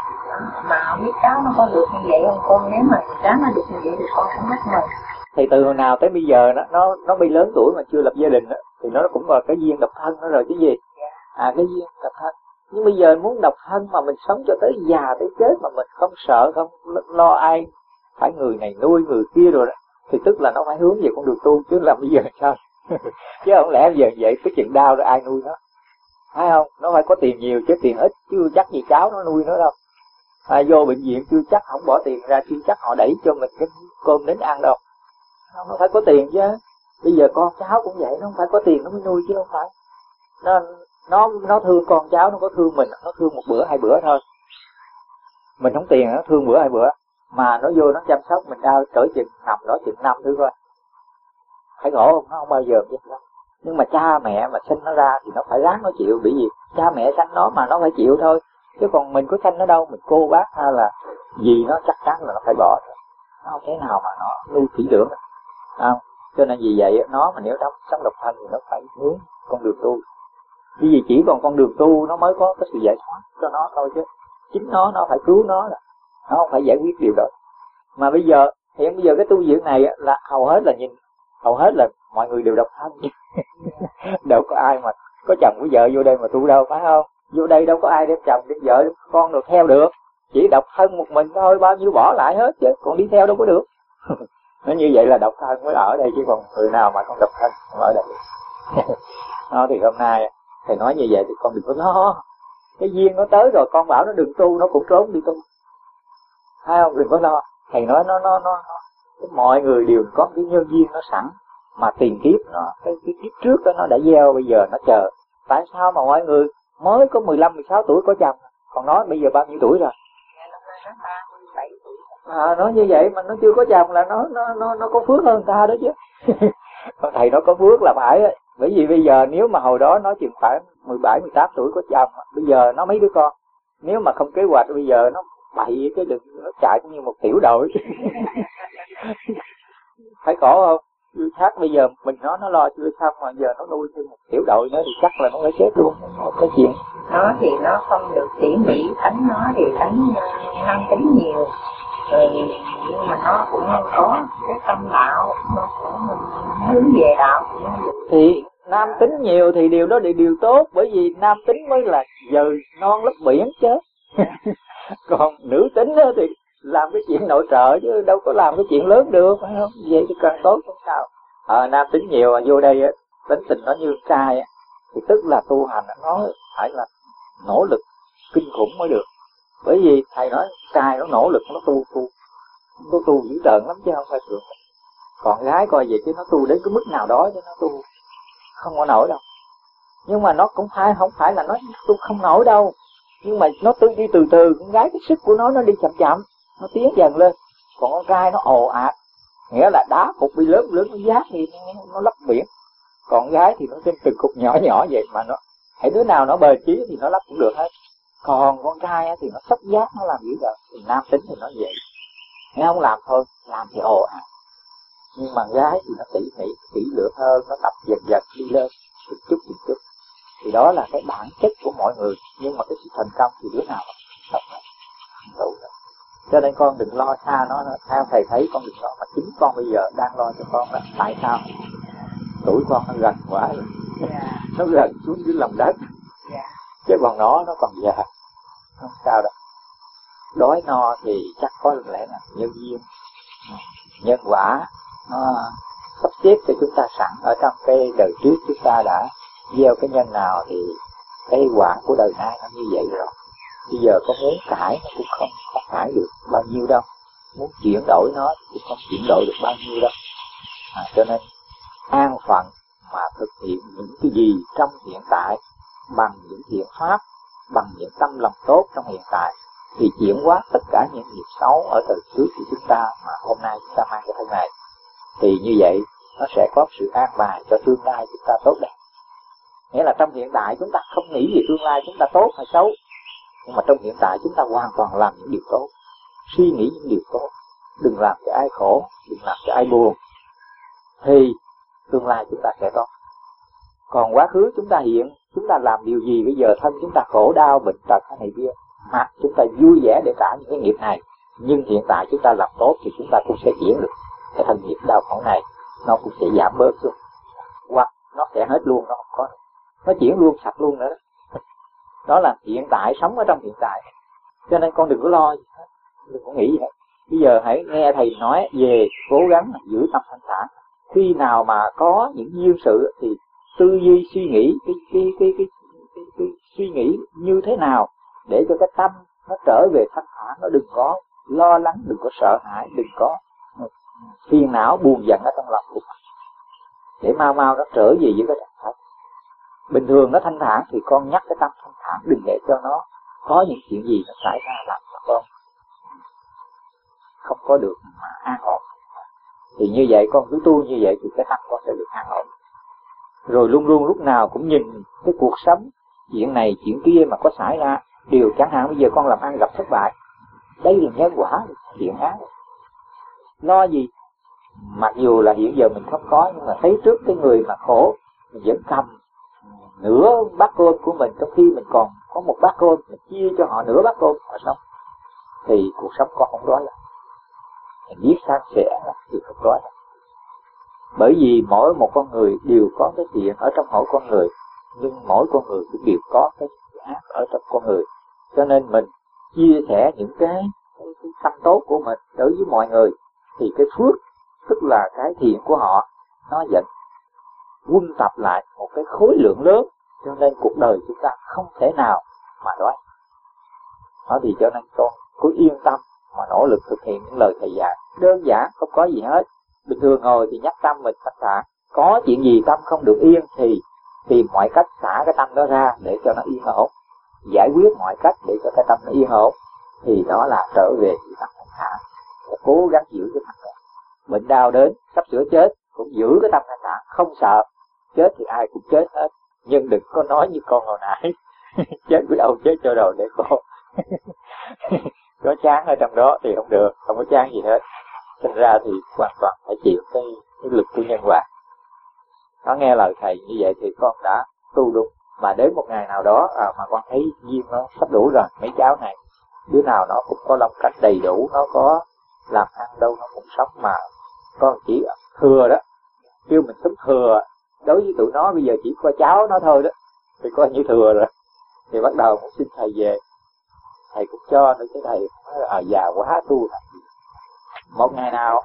Mà không biết cháu nó có được như vậy không con? Nếu mà cháu nó được như vậy thì con cũng rất mừng. Thì từ hồi nào tới bây giờ nó nó nó bị lớn tuổi mà chưa lập gia đình đó, thì nó cũng là cái duyên độc thân đó rồi chứ gì. À cái duyên độc thân. Nhưng bây giờ muốn độc thân mà mình sống cho tới già tới chết mà mình không sợ, không lo ai phải người này nuôi người kia rồi đó, thì tức là nó phải hướng về con đường tu, chứ làm bây giờ sao? Chứ không lẽ bây giờ vậy cái chuyện đau rồi ai nuôi nó? Phải không? Nó phải có tiền nhiều chứ tiền ít, chứ chắc gì cháu nó nuôi nó đâu. À, vô bệnh viện chưa chắc không bỏ tiền ra, chưa chắc họ đẩy cho mình cái cơm đến ăn đâu. Nó phải có tiền chứ. Bây giờ con cháu cũng vậy, nó không phải có tiền nó mới nuôi chứ không phải. Nó nó nó thương con cháu, nó có thương mình, nó thương một bữa hai bữa thôi. Mình không tiền nó thương bữa hai bữa, mà nó vô nó chăm sóc mình đau cỡ chừng nằm đó chừng năm thứ coi. Phải khổ không? Nó không bao giờ biết đâu. Nhưng mà cha mẹ mà sinh nó ra thì nó phải ráng nó chịu, bởi vì cha mẹ sanh nó mà nó phải chịu thôi. Chứ còn mình có sanh nó đâu, mình cô bác hay là gì nó chắc chắn là nó phải bỏ thôi. Nó không thể nào mà nó nuôi kỹ lưỡng. Không? Cho nên vì vậy nó mà nếu đóng sống độc thân thì nó phải hướng con đường tu. Vì vì chỉ còn con đường tu nó mới có cái sự giải thoát cho nó thôi, chứ chính nó nó phải cứu nó, là nó không phải giải quyết điều đó. Mà bây giờ hiện bây giờ cái tu viện này là hầu hết là nhìn hầu hết là mọi người đều độc thân. Đâu có ai mà có chồng có vợ vô đây mà tu đâu, phải không? Vô đây đâu có ai đem chồng đem vợ đem con được theo được, chỉ độc thân một mình thôi, bao nhiêu bỏ lại hết chứ còn đi theo đâu có được. Nó như vậy là độc thân mới ở đây, chứ còn người nào mà không độc thân không ở đây. Đó, thì hôm nay thầy nói như vậy thì con đừng có lo, cái duyên nó tới rồi, con bảo nó đừng tu nó cũng trốn đi tu, thấy không? Đừng có lo. Thầy nói nó nó nó, nó mọi người đều có cái nhân duyên nó sẵn, mà tiền kiếp nó cái, cái kiếp trước đó nó đã gieo, bây giờ nó chờ. Tại sao mà mọi người mới có mười lăm mười sáu tuổi có chồng, còn nói bây giờ bao nhiêu tuổi rồi? À, nói như vậy mà nó chưa có chồng là nó nó nó nó có phước hơn ta đó chứ. Còn thầy nó có phước là phải, bởi vì bây giờ nếu mà hồi đó nó chừng phải mười bảy mười tám tuổi có chồng, bây giờ nó mấy đứa con, nếu mà không kế hoạch bây giờ nó bậy cái đừng nó chạy cũng như một tiểu đội. Phải khổ không? Chưa chắc bây giờ mình nó nó lo chưa xong mà giờ nó nuôi thêm một tiểu đội nữa thì chắc là nó phải chết luôn. Cái chuyện nó thì nó không được tỉ mỉ, tánh nó thì tánh nam tính nhiều. Ừ, nhưng mà nó cũng có cái tâm đạo, nó cũng hướng về đạo. Thì nam tính nhiều thì điều đó là điều tốt, bởi vì nam tính mới là dời non lấp biển chứ. Còn nữ tính thì làm cái chuyện nội trợ chứ đâu có làm cái chuyện lớn được, phải không? Vậy thì càng tốt không sao. Ờ, nam tính nhiều mà vô đây tính tình nó như trai thì tức là tu hành nó phải là nỗ lực kinh khủng mới được. Bởi vì thầy nói trai nó nỗ lực nó tu tu nó tu dữ tợn lắm chứ không phải thường. Còn gái coi vậy chứ nó tu đến cái mức nào đó chứ nó tu không có nổi đâu. Nhưng mà nó cũng phải không phải là nó tu không nổi đâu, nhưng mà nó tư đi từ từ. Con gái cái sức của nó nó đi chậm chậm, nó tiến dần lên. Còn con trai nó ồ ạt, nghĩa là đá cục bị lớn lớn nó giác thì nó, nó lấp biển. Còn gái thì nó trên từng cục nhỏ nhỏ vậy mà nó hãy đứa nào nó bền chí thì nó lấp cũng được hết. Còn con trai thì nó sốc giác, nó làm dữ rồi. Thì nam tính thì nó vậy, nghe không làm thôi, làm thì ồ ạt. Nhưng mà gái thì nó tỉ mỉ kỹ lưỡng hơn, nó tập dần dần đi lên từng chút từng chút. Thì đó là cái bản chất của mọi người. Nhưng mà cái sự thành công thì đứa nào không đủ đâu. Cho nên con đừng lo xa nó. Theo thầy thấy con đừng lo, mà chính con bây giờ đang lo cho con đó. Tại sao? Tuổi con nó gần quá rồi. Yeah. Nó gần xuống dưới lòng đất. Yeah. Chứ còn nó nó còn già, không sao đâu. Đói no thì chắc có lẽ là nhân duyên, nhân quả nó sắp xếp cho chúng ta sẵn. Ở trong cái đời trước chúng ta đã gieo cái nhân nào thì cái quả của đời nay nó như vậy rồi. Bây giờ có muốn cải nó cũng không, không cải được bao nhiêu đâu, muốn chuyển đổi nó cũng không chuyển đổi được bao nhiêu đâu. À, cho nên an phận mà thực hiện những cái gì trong hiện tại bằng những thiện pháp, bằng những tâm lòng tốt trong hiện tại, thì chuyển hóa tất cả những nghiệp xấu ở từ trước của chúng ta mà hôm nay chúng ta mang cái thân này. Thì như vậy nó sẽ có sự an bài cho tương lai chúng ta tốt đẹp. Nghĩa là trong hiện tại chúng ta không nghĩ về tương lai chúng ta tốt hay xấu, nhưng mà trong hiện tại chúng ta hoàn toàn làm những điều tốt, suy nghĩ những điều tốt, đừng làm cho ai khổ, đừng làm cho ai buồn, thì tương lai chúng ta sẽ tốt. Còn quá khứ chúng ta hiện, chúng ta làm điều gì bây giờ thân chúng ta khổ đau, bệnh tật hay này kia, mà chúng ta vui vẻ để trả những cái nghiệp này. Nhưng hiện tại chúng ta làm tốt thì chúng ta cũng sẽ chuyển được cái thân nghiệp đau khổ này, nó cũng sẽ giảm bớt xuống, hoặc nó sẽ hết luôn, nó không có, nó chuyển luôn, sạch luôn nữa đó. Đó là hiện tại, sống ở trong hiện tại. Cho nên con đừng có lo gì hết, đừng có nghĩ gì hết. Bây giờ hãy nghe thầy nói về cố gắng giữ tâm thanh thản. Khi nào mà có những duyên sự thì tư duy suy nghĩ cái cái cái cái, cái, cái, cái suy nghĩ như thế nào để cho cái tâm nó trở về thanh thản, nó đừng có lo lắng, đừng có sợ hãi, đừng có phiền não buồn giận ở trong lòng của mình, để mau mau nó trở về với cái trạng thái bình thường. Nó thanh thản thì con nhắc cái tâm thanh thản, đừng để cho nó có những chuyện gì nó xảy ra làm cho con không có được mà an ổn. Thì như vậy con cứ tu như vậy thì cái tâm con sẽ được an ổn. Rồi luôn luôn lúc nào cũng nhìn cái cuộc sống, chuyện này chuyện kia mà có xảy ra, điều chẳng hạn bây giờ con làm ăn gặp thất bại, đây là nhân quả, chuyện ác. Lo gì? Mặc dù là hiện giờ mình không có, nhưng mà thấy trước cái người mà khổ, mình vẫn cầm nửa bát cơm của mình, trong khi mình còn có một bát cơm, mình chia cho họ nửa bát cơm họ sống, thì cuộc sống con không đói. Mình biết san sẻ thì không đói. Bởi vì mỗi một con người đều có cái thiện ở trong mỗi con người, nhưng mỗi con người cũng đều có cái ác ở trong con người. Cho nên mình chia sẻ những cái, cái, cái tâm tốt của mình đối với mọi người, thì cái phước, tức là cái thiện của họ, nó dẫn quân tập lại một cái khối lượng lớn. Cho nên cuộc đời chúng ta không thể nào mà đói. Đó thì cho nên con cứ yên tâm mà nỗ lực thực hiện những lời thầy dạy, đơn giản không có gì hết. Bình thường ngồi thì nhắc tâm mình thanh thản, có chuyện gì tâm không được yên thì tìm mọi cách xả cái tâm đó ra để cho nó yên ổn, giải quyết mọi cách để cho cái tâm nó yên ổn, thì đó là trở về cái tâm thanh thản. Cố gắng giữ cái tâm đó. Bệnh đau đến sắp sửa chết cũng giữ cái tâm thanh thản, không sợ. Chết thì ai cũng chết hết, nhưng đừng có nói như con hồi nãy chết với đâu chết cho đầu để cô có chán ở trong đó thì không được, không có chán gì hết. Thành ra thì hoàn toàn phải chịu cái, cái lực của nhân quả. Nó nghe lời thầy như vậy thì con đã tu đúng. Mà đến một ngày nào đó à, mà con thấy duyên nó sắp đủ rồi, mấy cháu này đứa nào nó cũng có long cách đầy đủ, nó có làm ăn đâu nó cũng sống, mà con chỉ thừa đó, kêu mình sống thừa. Đối với tụi nó bây giờ chỉ có cháu nó thôi đó thì coi như thừa rồi. Thì bắt đầu muốn xin thầy về, thầy cũng cho nữa chứ thầy nói à, già quá tu. Một ngày nào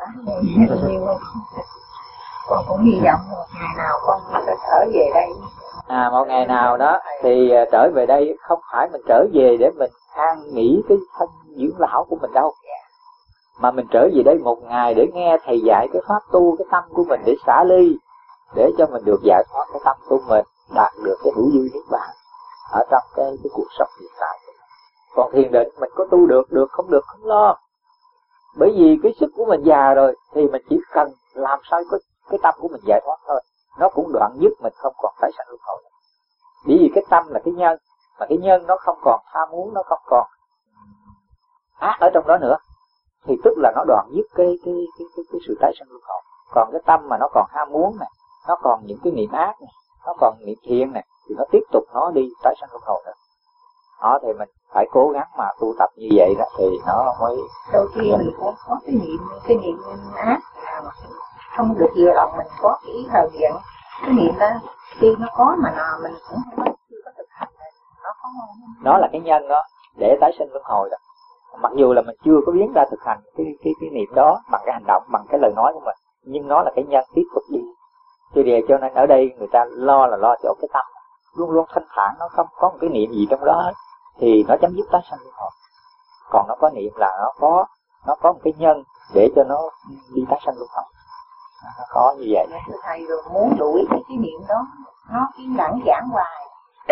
con cũng hy vọng một ngày nào con sẽ trở về đây. À một ngày nào đó thì uh, trở về đây, không phải mình trở về để mình an nghỉ cái thân dưỡng lão của mình đâu, mà mình trở về đây một ngày để nghe thầy dạy cái pháp tu cái tâm của mình, để xả ly, để cho mình được giải thoát cái tâm của mình, đạt được cái hữu dư niết bàn ở trong cái, cái cuộc sống hiện tại. Còn thiền định mình có tu được, được không được không lo. Bởi vì cái sức của mình già rồi thì mình chỉ cần làm sao có cái tâm của mình giải thoát thôi. Nó cũng đoạn dứt, mình không còn tái sanh luân hồi. Bởi vì cái tâm là cái nhân, mà cái nhân nó không còn tham muốn, nó không còn ác ở trong đó nữa, thì tức là nó đoạn dứt cái cái cái cái, cái sự tái sanh luân hồi. Còn cái tâm mà nó còn ham muốn này, nó còn những cái niệm ác này, nó còn niệm thiện này, thì nó tiếp tục nó đi tái sanh luân hồi nữa. Đó thì mình phải cố gắng mà tu tập như vậy đó thì nó mới. Đôi khi mình có, có cái niệm cái niệm ác là không được vừa lòng, mình có cái ý hờn giận, cái niệm đó khi nó có mà nào mình cũng không có, chưa có thực hành nó có. Đó là cái nhân đó để tái sinh luân hồi đó. Mặc dù là mình chưa có biến ra thực hành cái cái cái niệm đó bằng cái hành động, bằng cái lời nói của mình, nhưng nó là cái nhân tiếp tục đi. Thì để cho nên ở đây người ta lo là lo chỗ cái tâm luôn luôn thanh thản, nó không có một cái niệm gì trong đó hết, thì nó chấm dứt tái sanh luân hồi. Còn nó có niệm là nó có nó có một cái nhân để cho nó đi tái sanh luân hồi. Nó khó như vậy. Thầy rồi muốn đuổi cái cái niệm đó, nó cứ lãng giảng hoài.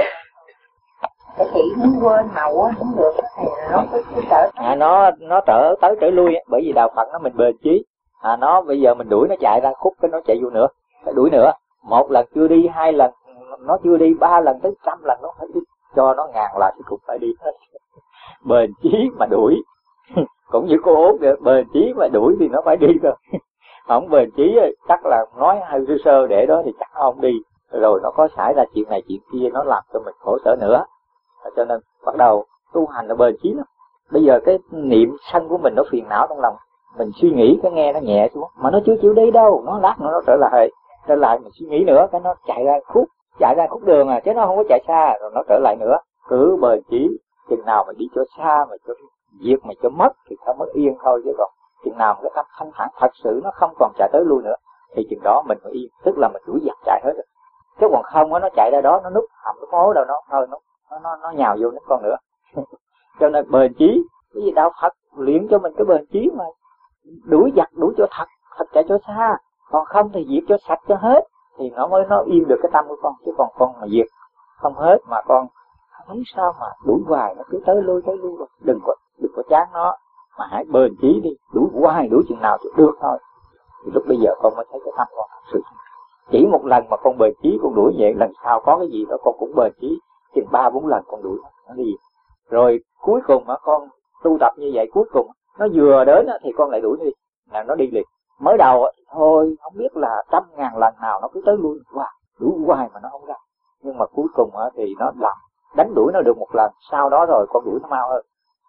Cái thị muốn quên mà quên cũng được, thầy nó cứ cứ trở. À, nó nó trở tới trở lui, bởi vì đạo Phật nó mình bền chí. À, nó bây giờ mình đuổi nó chạy ra khúc cái nó chạy vô nữa, phải đuổi nữa. Một lần chưa đi, hai lần nó chưa đi, ba lần tới trăm lần nó phải đi, cho nó ngàn lần thì cũng phải đi hết. Bền chí mà đuổi. Cũng như cô út vậy, bền chí mà đuổi thì nó phải đi thôi. Không bền chí chắc là nói hơi sơ sơ để đó thì chắc nó không đi. Rồi nó có xảy ra chuyện này chuyện kia, nó làm cho mình khổ sở nữa. Cho nên bắt đầu tu hành là bền chí lắm. Bây giờ cái niệm sân của mình nó phiền não trong lòng, mình suy nghĩ cái nghe nó nhẹ xuống, mà nó chưa chịu đi đâu, nó lát nữa nó trở lại, trở lại mình suy nghĩ nữa, cái nó chạy ra khúc, chạy ra khúc đường à, chứ nó không có chạy xa, rồi nó trở lại nữa. Cứ bền chí, chừng nào mà đi cho xa mà cho diệt mà cho mất thì nó mới yên thôi, chứ còn chừng nào cái tâm thanh thản thật sự nó không còn chạy tới lui nữa thì chừng đó mình mới yên, tức là mình đuổi giặc chạy hết rồi. Chứ còn không á, nó chạy ra đó nó núp hầm núp hố đâu, nó thôi nó nó nó nhào vô nít con nữa. Cho nên bền chí, cái gì đạo Phật luyện cho mình cái bền chí mà đuổi giặc đuổi cho thật, thật chạy cho xa, còn không thì diệt cho sạch cho hết thì nó mới nó im được cái tâm của con. Chứ còn con mà diệt không hết mà con thấy sao mà đuổi hoài nó cứ tới lui tới lui, đừng có đừng có chán nó, mà hãy bền chí đi, đuổi hoài đuổi chừng nào thì được thôi. Thì lúc bây giờ con mới thấy cái tâm con thật sự. Chỉ một lần mà con bền chí con đuổi vậy, lần sau có cái gì đó con cũng bền chí chừng ba bốn lần con đuổi nó đi. Rồi cuối cùng á con tu tập như vậy, cuối cùng nó vừa đến á, thì con lại đuổi đi, là nó đi liền. Mới đầu á, thôi không biết là trăm ngàn lần nào nó cứ tới lui hoài, đuổi hoài mà nó không ra. Nhưng mà cuối cùng á, thì nó làm đánh đuổi nó được một lần, sau đó rồi con đuổi nó mau hơn.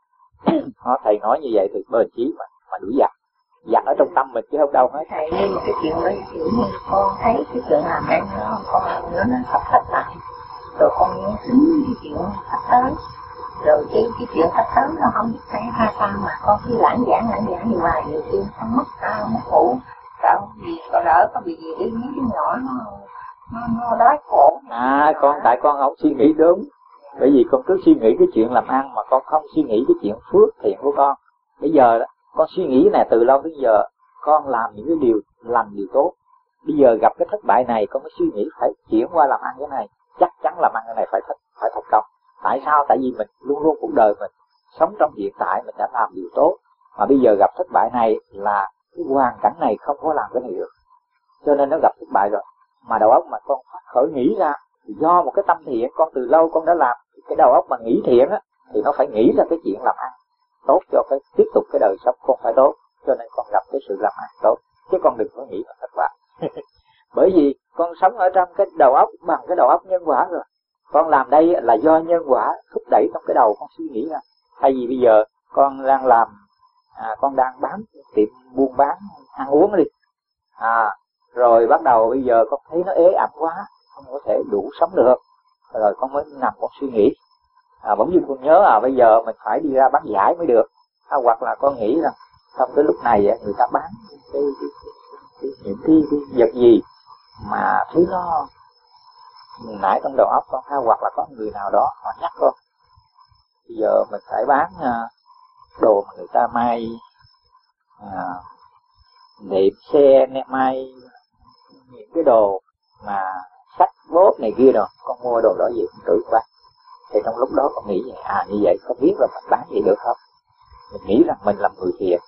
Nó thầy nói như vậy thì bền chí mà mà đuổi giặc, giặc ở trong tâm mình chứ không đâu hết. Thầy nhưng mà cái chuyện đó kiểu như con thấy cái chuyện làm ăn nó con nó nó sắp hết lại, rồi con nghe tính cái chuyện sắp tới, rồi cái cái chuyện sắp tới nó không biết phải ra sao mà con cứ lãng giảng lãng giảng như hoài nhiều khi không mất ao mất ngủ, sợ gì có đỡ có bị gì đi mấy cái nhỏ nó nó nó đói khổ. À con tại con không suy nghĩ đúng, bởi vì con cứ suy nghĩ cái chuyện làm ăn mà con không suy nghĩ cái chuyện phước thiện của con. Bây giờ đó, con suy nghĩ này từ lâu đến giờ con làm những cái điều lành điều tốt. Bây giờ gặp cái thất bại này con mới suy nghĩ phải chuyển qua làm ăn cái này, chắc chắn làm ăn cái này phải thành phải thành công. Tại sao? Tại vì mình luôn luôn cuộc đời mình sống trong hiện tại mình đã làm điều tốt, mà bây giờ gặp thất bại này là cái hoàn cảnh này không có làm cái này được, cho nên nó gặp thất bại rồi. Mà đầu óc mà con khởi nghĩ ra thì do một cái tâm thiện, con từ lâu con đã làm cái đầu óc mà nghĩ thiện á thì nó phải nghĩ ra cái chuyện làm ăn tốt cho cái tiếp tục cái đời sống con phải tốt, cho nên con gặp cái sự làm ăn tốt, chứ con đừng có nghĩ là thất bại. Bởi vì con sống ở trong cái đầu óc bằng cái đầu óc nhân quả rồi, con làm đây là do nhân quả thúc đẩy trong cái đầu con suy nghĩ ra. Thay vì bây giờ con đang làm à, con đang bán tiệm buôn bán ăn uống đi à, rồi bắt đầu bây giờ con thấy nó ế ẩm quá, không có thể đủ sống được, rồi con mới nằm con suy nghĩ à, bỗng dưng con nhớ à bây giờ mình phải đi ra bán giải mới được à, hoặc là con nghĩ rằng trong cái lúc này người ta bán cái, cái, cái, những cái, cái vật gì mà thấy nó nãy trong đầu óc con ha, hoặc là có người nào đó họ nhắc con bây giờ mình phải bán uh, đồ mà người ta may uh, nệm xe may những cái đồ mà sách bốt này kia rồi, con mua đồ đó gì cũng tự bán. Thì trong lúc đó con nghĩ vậy, à như vậy có biết là mình bán vậy được không? Mình nghĩ rằng mình làm người thiện,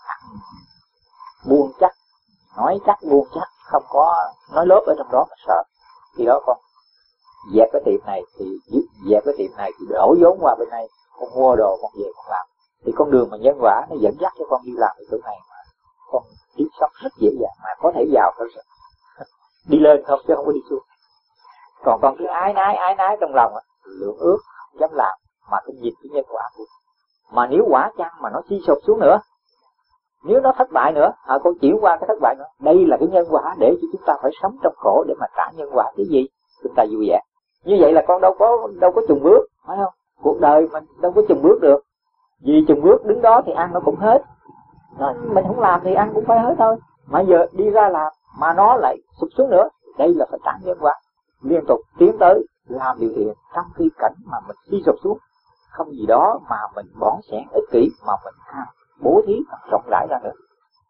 buông chắc, nói chắc buông chắc, không có nói lốp ở trong đó mà sợ. Khi đó con dẹp cái tiệm này thì dẹp cái tiệm này thì đổ vốn qua bên này, con mua đồ con về con làm. Thì con đường mà nhân quả nó dẫn dắt cho con đi làm cái chỗ này mà con tiếp sống rất dễ dàng, mà có thể giàu thôi sao? Đi lên không chứ không có đi xuống. Còn con cứ ái nái ái nái trong lòng á, lượng ước không dám làm mà cứ nhìn cái nhân quả của. Mà nếu quả chăng mà nó suy sụp xuống nữa, nếu nó thất bại nữa, à, con chuyển qua cái thất bại nữa, đây là cái nhân quả để cho chúng ta phải sống trong khổ để mà trả nhân quả cái gì chúng ta vui vẻ. Như vậy là con đâu có đâu có chùng bước, phải không? Cuộc đời mình đâu có chùng bước được, vì chùng bước đứng đó thì ăn nó cũng hết, nó, mình không làm thì ăn cũng phải hết thôi. Mà giờ đi ra làm mà nó lại sụp xuống nữa, đây là phải trả nhân quả, liên tục tiến tới làm điều thiện trong khi cảnh mà mình đi sụp xuống, không gì đó mà mình bỏng sẻn ích kỷ mà mình tham bố thí rộng rãi ra nữa.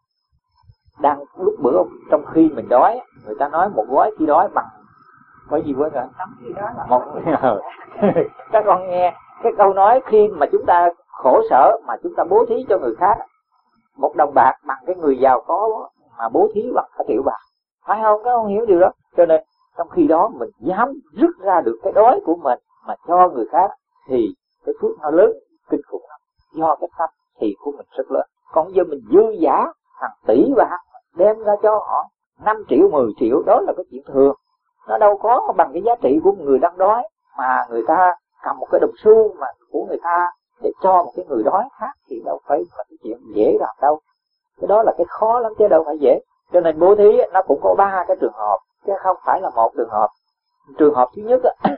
Đang lúc bữa trong khi mình đói, người ta nói một gói khi đói bằng có gì quên rồi một các con nghe cái câu nói khi mà chúng ta khổ sở mà chúng ta bố thí cho người khác, một đồng bạc bằng cái người giàu có mà bố thí bằng cả triệu bạc, phải không? Các con hiểu điều đó. Cho nên trong khi đó mình dám rút ra được cái đói của mình mà cho người khác thì cái phước nó lớn kinh khủng lắm, do cái tâm thì của mình rất lớn. Còn giờ mình dư giả hàng tỷ bạc đem ra cho họ năm triệu mười triệu, đó là cái chuyện thường, nó đâu có bằng cái giá trị của một người đang đói mà người ta cầm một cái đồng xu mà của người ta để cho một cái người đói khác thì đâu phải là cái chuyện dễ làm đâu. Cái đó là cái khó lắm chứ đâu phải dễ. Cho nên bố thí nó cũng có ba cái trường hợp chứ không phải là một trường hợp. Trường hợp thứ nhất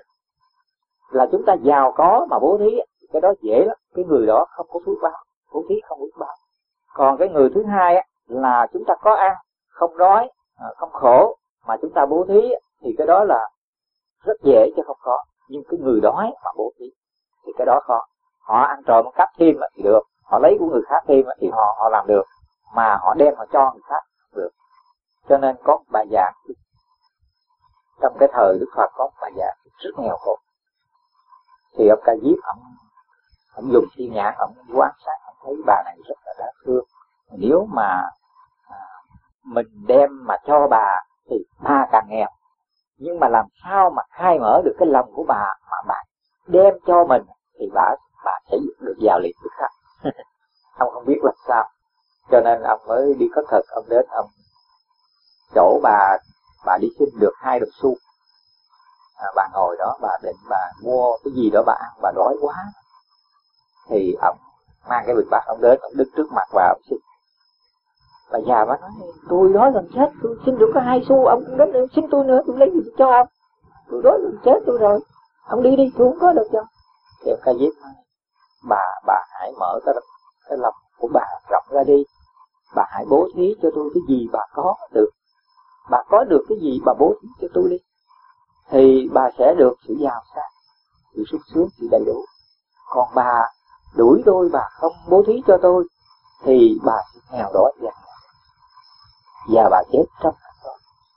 là chúng ta giàu có mà bố thí, cái đó dễ lắm, cái người đó không có phước báo, bố thí không phước báo. Còn cái người thứ hai là chúng ta có ăn, không đói, không khổ mà chúng ta bố thí thì cái đó là rất dễ chứ không khó. Nhưng cái người đói mà bố thí thì cái đó khó. Họ ăn trộm cắp thêm thì được, họ lấy của người khác thêm thì họ họ làm được, mà họ đem họ cho người khác không được. Cho nên có một bà già trong cái thời Đức Phật, có một bà già rất nghèo khổ. Thì ông Ca Diếp ông ông dùng thiên nhãn ông quan sát, ông thấy bà này rất là đáng thương. Nếu mà à, mình đem mà cho bà thì bà càng nghèo, nhưng mà làm sao mà khai mở được cái lòng của bà mà bà đem cho mình thì bà bà sẽ được giàu liền tức khắc. Ông không biết làm sao, cho nên ông mới đi khất thực. Ông đến ông chỗ bà bà đi xin được hai đồng xu. À, bà ngồi đó, bà định bà mua cái gì đó bà ăn, bà đói quá. Thì ông mang cái bịch bát, ông đến, ông đứng trước mặt bà, ông xin. Bà già bà nói, tôi đói gần chết, tôi xin được có hai xu, ông cũng đến ông xin tôi nữa, tôi lấy gì cho ông, tôi đói gần chết tôi rồi, ông đi đi, tôi không có được đâu. Thì ông Ca Diếp nói, bà bà hãy mở cái cái lòng của bà rộng ra đi, bà hãy bố thí cho tôi cái gì bà có được, bà có được cái gì bà bố thí cho tôi đi, thì bà sẽ được sự giàu sang, sự sung sướng, sự đầy đủ. Còn bà đuổi tôi, bà không bố thí cho tôi thì bà sẽ nghèo đói và và bà chết trong đó.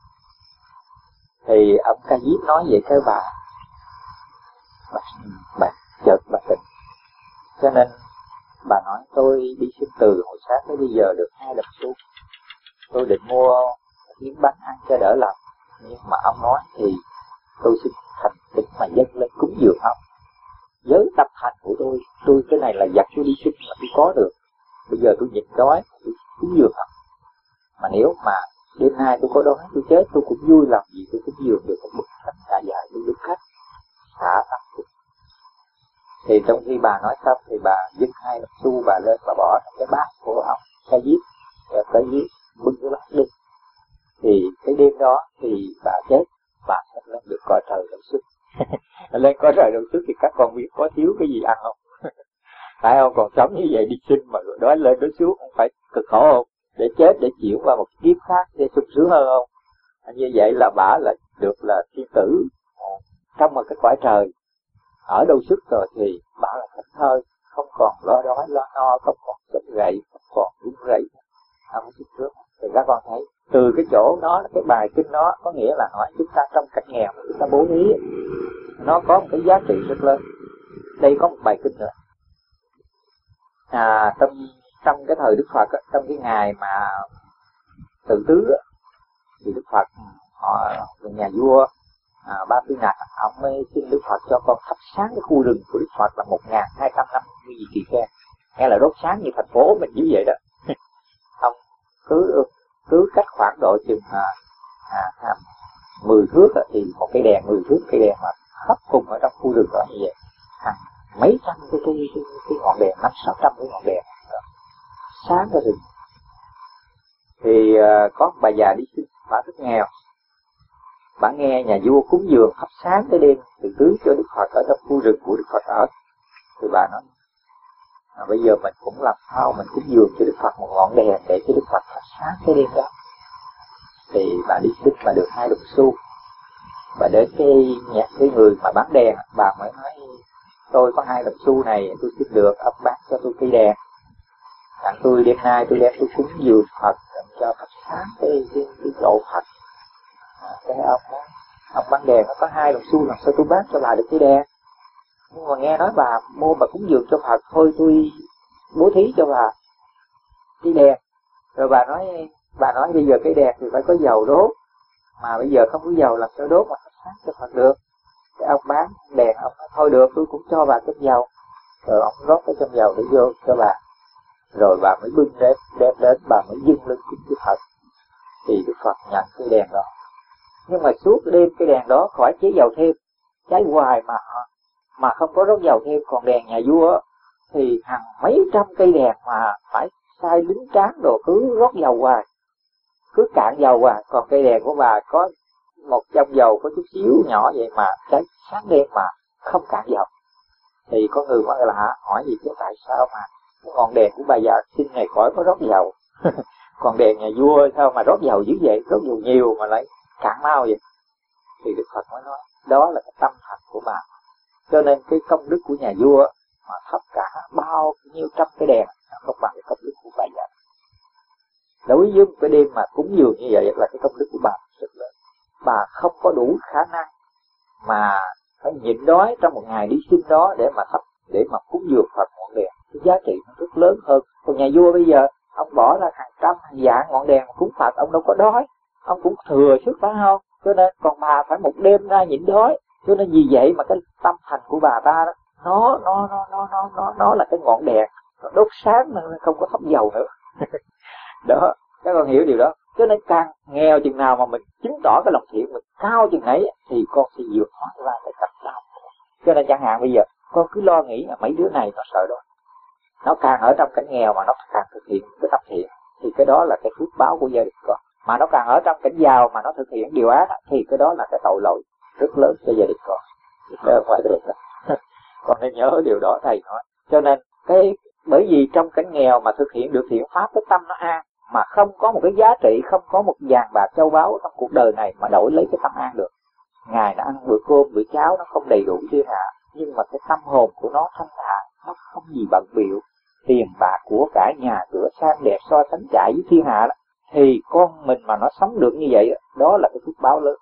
Thì ông Ca Diếp nói vậy cái bà bà, bà chợt bà tỉnh. Cho nên bà nói, tôi đi xin từ hồi sáng tới bây giờ được hai đồng xu, tôi định mua miếng bánh ăn cho đỡ lòng, nhưng mà ông nói thì tôi xin thành kính mà dâng lên cúng dường ông. Với tâm thành của tôi, tôi cái này là giặc tôi đi xin mà tôi có được, bây giờ tôi nhịn đói tôi cúng dường ông. Mà nếu mà đêm nay tôi có đói tôi chết, tôi cũng vui lòng gì tôi cúng dường được một bức thánh cả dài tôi đứng khách xả tâm tôi. Thì trong khi bà nói xong thì bà dứt hai đồng xu, bà lên bà bỏ trong cái bát của ông Ca Diếp, rồi Ca Diếp bưng cái bát đi. Thì cái đêm đó thì bà chết, bà sẽ lên được cõi trời đầu xuất. Lên cõi trời đầu xuất thì các con biết có thiếu cái gì ăn không? Phải không? Còn sống như vậy đi xin mà đói lên đói xuống không phải cực khổ không? Để chết để chuyển qua một kiếp khác để sung sướng hơn không? Như vậy là bà là được là thiên tử trong một cái cõi trời ở đâu xuất rồi thì bà là thảnh thơi, không còn lo đói lo no, không còn sụp gậy, không còn run rẩy, không có sung sướng. Thì các con thấy từ cái chỗ đó, cái bài kinh đó có nghĩa là hỏi chúng ta trong cảnh nghèo chúng ta bố thí, nó có một cái giá trị rất lớn. Đây có một bài kinh nữa. À, trong trong cái thời Đức Phật, trong cái ngày mà Tự Tứ thì Đức Phật họ nhà vua à, Ba Tư Nặc ông mới xin Đức Phật cho con thắp sáng cái khu rừng của Đức Phật là một nghìn hai trăm năm như gì kỳ khen, nghe là đốt sáng như thành phố mình như vậy đó. Ông cứ cứ cách khoảng độ chừng à, à, mười thước thì một cái đèn, mười thước cây đèn mà khắp cùng ở trong khu rừng đó như vậy, hàng mấy trăm cái cái cái, cái ngọn đèn, năm sáu trăm cái ngọn đèn đó, sáng cái rừng. Thì uh, có một bà già đi xin, bà rất nghèo, bà nghe nhà vua cúng dường thắp sáng cái đêm Từ Tứ cho Đức Phật ở trong khu rừng của Đức Phật ở, thì bà nói à, bây giờ mình cũng làm sao mình cúng dường cho Đức Phật một ngọn đèn để cho Đức Phật thắp sáng cái đêm đó. Thì bà đi xin mà được hai đồng xu. Bà đến cái nhà cái người mà bán đèn, bà mới nói tôi có hai đồng xu này, tôi xin được ông bán cho tôi cây đèn, tặng tôi đêm nay tôi đem tôi cúng dường Phật cho thắp sáng cái cái, cái chỗ Phật. À, cái ông đó, ông bán đèn nó có hai đồng xu, làm sao tôi bán cho bà được cái đèn? Nhưng mà nghe nói bà mua bà cúng dường cho Phật thôi, tôi bố thí cho bà cái đèn. Rồi bà nói bà nói bây giờ cái đèn thì phải có dầu đốt, mà bây giờ không có dầu làm sao đốt mà thắp sáng cho Phật được. Cái ông bán đèn ông nói thôi được, tôi cũng cho bà chút dầu. Rồi ông rót cái trong dầu để vô cho bà. Rồi bà mới bưng đến đem đến bà mới dâng lên cúng cho Phật. Thì Đức Phật nhận cái đèn đó. Nhưng mà suốt đêm cái đèn đó khỏi chế dầu thêm, cháy hoài mà mà không có rót dầu thêm. Còn đèn nhà vua thì hàng mấy trăm cây đèn mà phải sai lính tráng đồ cứ rót dầu hoài, cứ cạn dầu hoài. Còn cây đèn của bà có một trong dầu có chút xíu nhỏ vậy mà cháy sáng đêm mà không cạn dầu. Thì có người nói là hỏi gì chứ tại sao mà cái ngọn đèn của bà già xin này khỏi có rót dầu còn đèn nhà vua sao mà rót dầu dữ vậy, rót dầu nhiều mà lại cạn mau vậy. Thì Đức Phật mới nói đó là cái tâm thật của bà. Cho nên cái công đức của nhà vua mà thắp cả bao nhiêu trăm cái đèn không bằng cái công đức của bà già. Đối với một cái đêm mà cúng dường như vậy là cái công đức của bà rất lớn. Bà không có đủ khả năng mà phải nhịn đói trong một ngày đi sinh đó để mà thắp, để mà cúng dường Phật ngọn đèn. Cái giá trị nó rất lớn hơn. Còn nhà vua bây giờ ông bỏ ra hàng trăm hàng vạn ngọn đèn mà cúng Phật, ông đâu có đói, ông cũng thừa sức phải không? Cho nên còn bà phải một đêm ra nhịn đói. Cho nên vì vậy mà cái tâm thành của bà ta đó, nó nó nó nó nó nó nó là cái ngọn đèn, nó đốt sáng nên không có thắp dầu nữa. Đó, các con hiểu điều đó. Cho nên càng nghèo chừng nào mà mình chứng tỏ cái lòng thiện mình cao chừng ấy thì con sẽ vượt thoát ra cái cách sao. Cho nên chẳng hạn bây giờ con cứ lo nghĩ là mấy đứa này nó sợ đó, nó càng ở trong cảnh nghèo mà nó càng thực hiện cái tâm thiện thì cái đó là cái phước báo của gia đình con. Mà nó càng ở trong cảnh giàu mà nó thực hiện điều ác thì cái đó là cái tội lỗi rất lớn cho gia đình con. Đó ngoài được đó. Con nên nhớ điều đó thầy nói. Cho nên cái bởi vì trong cảnh nghèo mà thực hiện được thiện pháp, cái tâm nó an, mà không có một cái giá trị, không có một vàng bạc châu báu trong cuộc đời này mà đổi lấy cái tâm an được. Ngài đã ăn bữa cơm bữa cháo nó không đầy đủ thiên hạ, nhưng mà cái tâm hồn của nó thanh thản, nó không gì bận bịu, tiền bạc của cải nhà cửa sang đẹp so sánh chạy với thiên hạ đó. Thì con mình mà nó sống được như vậy, đó là cái phước báo lớn.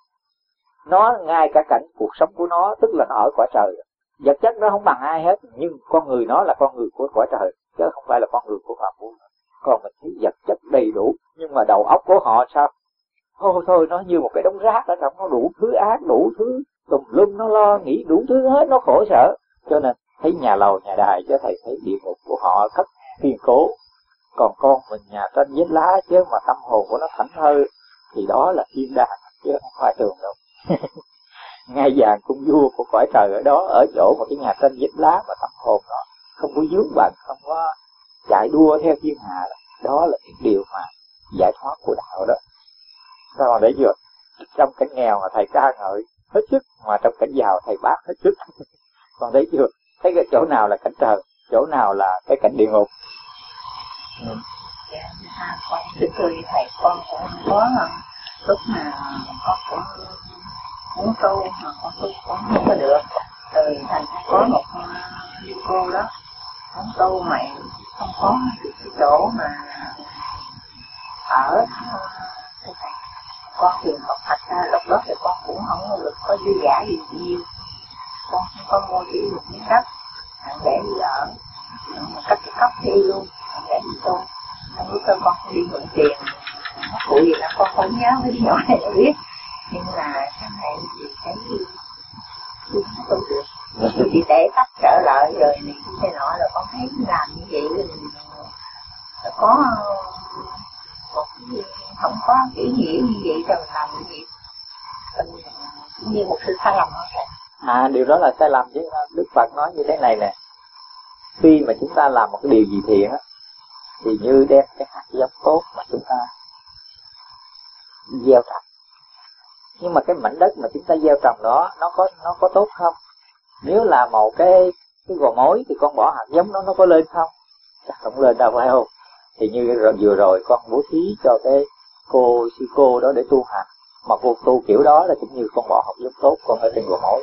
Nó ngay cả cảnh cuộc sống của nó, tức là nó ở cõi trời, vật chất nó không bằng ai hết, nhưng con người nó là con người của cõi trời, chứ không phải là con người của phàm phu. Còn mình thấy vật chất đầy đủ, nhưng mà đầu óc của họ sao? Thôi thôi, nó như một cái đống rác ở trong, nó đủ thứ ác, đủ thứ tùm lum, nó lo nghĩ đủ thứ hết, nó khổ sở. Cho nên thấy nhà lầu nhà đài, cho thầy thấy địa ngục của họ thất kiên cố. Còn con mình nhà tranh vết lá, chứ mà tâm hồn của nó thảnh thơi thì đó là thiên đàng, chứ không phải trường đâu. Ngai vàng cung vua của cõi trời ở đó, ở chỗ một cái nhà tranh vết lá mà tâm hồn nó không có vướng bận, không có chạy đua theo thiên hạ. Đó là cái điều mà giải thoát của đạo đó. Sao mà để chưa? Trong cảnh nghèo mà thầy ca ngợi hết sức, mà trong cảnh giàu thầy bác hết sức. Còn thấy chưa? Thấy cái chỗ nào là cảnh trời, chỗ nào là cái cảnh địa ngục. Ừ. À, con thưa tôi thầy, con cũng có lúc mà con cũng muốn tu mà con tu cũng không có được. Rồi thành có một đi cô đó muốn tu mày không có cái chỗ mà ở. Con thì học thật ra lúc đó thì con cũng không được có dư giả gì nhiều. Con không có mua chỉ một miếng đất để đi ở, cắt cái cốc đi luôn để đi tu. Không biết con không đi mượn tiền, cụ gì là con không nhớ với đứa nhỏ này nó biết. Nhưng mà cái này thì thấy tôi không tu được. Tôi chỉ để tắt trở lại rồi này thế nọ, rồi con thấy làm như vậy là có một cái không có cái ý nghĩa như vậy rồi mình làm như vậy cũng như một sự sai lầm thôi. À, điều đó là sai lầm chứ. Đức Phật nói như thế này nè, khi mà chúng ta làm một cái điều gì thiện á, thì như đem cái hạt giống tốt mà chúng ta gieo trồng. Nhưng mà cái mảnh đất mà chúng ta gieo trồng đó nó có nó có tốt không? Nếu là một cái cái gò mối thì con bỏ hạt giống đó nó có lên không? Chắc không lên đâu, phải không? Thì như rồi, vừa rồi con bố thí cho cái cô sư cô đó để tu hành, mà cô tu kiểu đó là cũng như con bỏ hạt giống tốt con ở trên gò mối.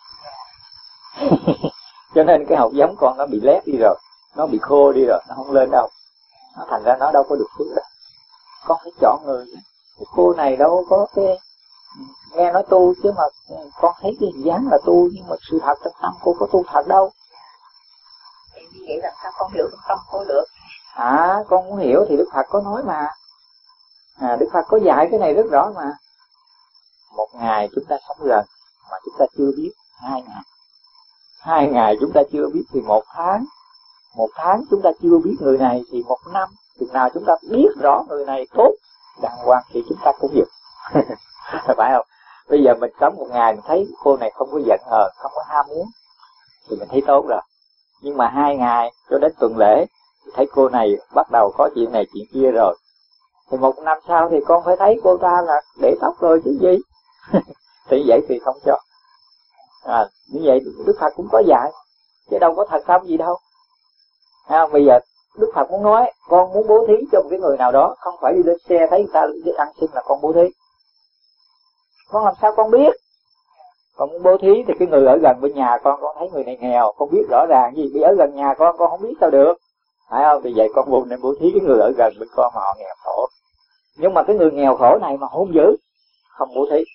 Cho nên cái hạt giống con nó bị lép đi rồi, nó bị khô đi rồi, nó không lên đâu. Nó thành ra nó đâu có được phước đâu. Con phải chọn người. Cái cô này đâu có cái nghe nói tu, chứ mà con thấy cái hình dáng là tu, nhưng mà sự thật trong tâm cô có tu thật đâu. Thì như vậy làm sao con hiểu trong tâm cô được? À, con muốn hiểu thì Đức Phật có nói mà. À, Đức Phật có dạy cái này rất rõ mà. Một ngày chúng ta sống gần mà chúng ta chưa biết, hai ngày. Hai ngày chúng ta chưa biết thì một tháng. Một tháng chúng ta chưa biết người này thì một năm. Chừng nào chúng ta biết rõ người này tốt, đàng hoàng thì chúng ta cũng được. Phải không? Bây giờ mình sống một ngày mình thấy cô này không có giận hờn, không có ham muốn thì mình thấy tốt rồi. Nhưng mà hai ngày cho đến tuần lễ thì thấy cô này bắt đầu có chuyện này chuyện kia rồi, thì một năm sau thì con phải thấy cô ta là để tóc rồi chứ gì. Thì vậy thì không cho. À, như vậy Đức Phật cũng có dạy, chứ đâu có thật không gì đâu. À, bây giờ Đức Phật muốn nói con muốn bố thí cho một cái người nào đó, không phải đi lên xe thấy người ta đi ăn xin là con bố thí. Con làm sao con biết? Con muốn bố thí thì cái người ở gần bên nhà con, con thấy người này nghèo, con biết rõ ràng gì, bị ở gần nhà con, con không biết sao được, phải không? Vì vậy con buồn nên bố thí cái người ở gần bên con mà họ nghèo khổ. Nhưng mà cái người nghèo khổ này mà hung dữ, không bố thí.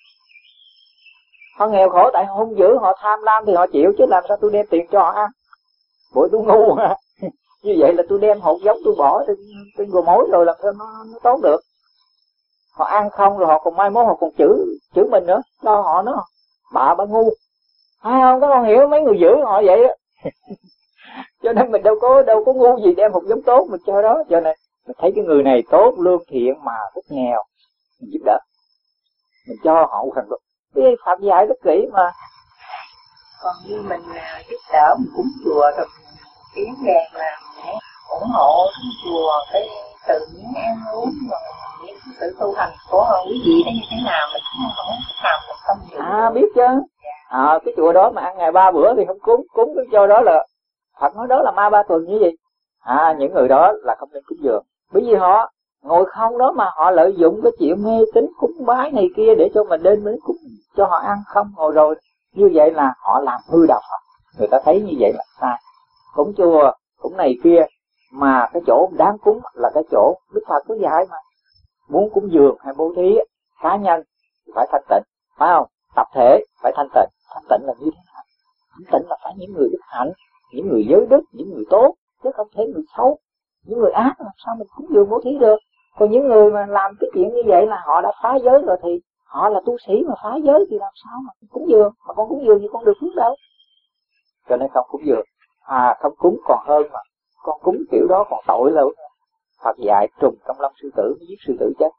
Họ nghèo khổ tại họ hung dữ, họ tham lam thì họ chịu, chứ làm sao tôi đem tiền cho họ ăn? Bởi tôi ngu hả? Như vậy là tôi đem hột giống tôi bỏ trên, trên gồ mối rồi làm sao nó, nó tốt được? Họ ăn không rồi họ còn mai mốt họ còn chửi chửi mình nữa, cho họ nó bạ bạ ngu, phải không? Các con hiểu mấy người giữ họ vậy á. Cho nên mình đâu có đâu có ngu gì đem hột giống tốt mình cho đó. Cho nên mình thấy cái người này tốt, lương thiện mà rất nghèo, mình giúp đỡ, mình cho họ thành luật. Cái Phật dạy rất kỹ mà. Còn như mình giúp đỡ mình cúng chùa rồi cái vấn đề là ủng hộ cúng chùa cái từ những ăn uống và những sự tu hành của quý vị đó như thế nào mình cũng không làm một tâm nhiều. À biết chứ. À, cái chùa đó mà ăn ngày ba bữa thì không cúng, cúng cái cho đó là Phật nói đó là ma ba tuần như vậy. À, những người đó là không nên cúng dường, bởi vì họ ngồi không đó mà họ lợi dụng cái chuyện mê tín cúng bái này kia để cho mình đến mới cúng cho họ ăn không, ngồi rồi như vậy là họ làm hư đạo Phật. Người ta thấy như vậy là sai. Cúng chùa, cúng này kia, mà cái chỗ đáng cúng là cái chỗ Đức Phật có dạy mà. Muốn cúng dường hay bố thí cá nhân thì phải thanh tịnh, phải không? Tập thể phải thanh tịnh. Thanh tịnh là như thế nào? Thanh tịnh là phải những người đức hạnh, những người giới đức, những người tốt, chứ không thể người xấu. Những người ác làm sao mình cúng dường bố thí được? Còn những người mà làm cái chuyện như vậy là họ đã phá giới rồi, thì họ là tu sĩ mà phá giới thì làm sao mà cúng dường? Mà con cúng dường thì con được phước đâu. Cho nên không cúng dường. À, không cúng còn hơn mà. Con cúng kiểu đó còn tội lâu. Phật dạy trùng trong lông sư tử giết sư tử chết.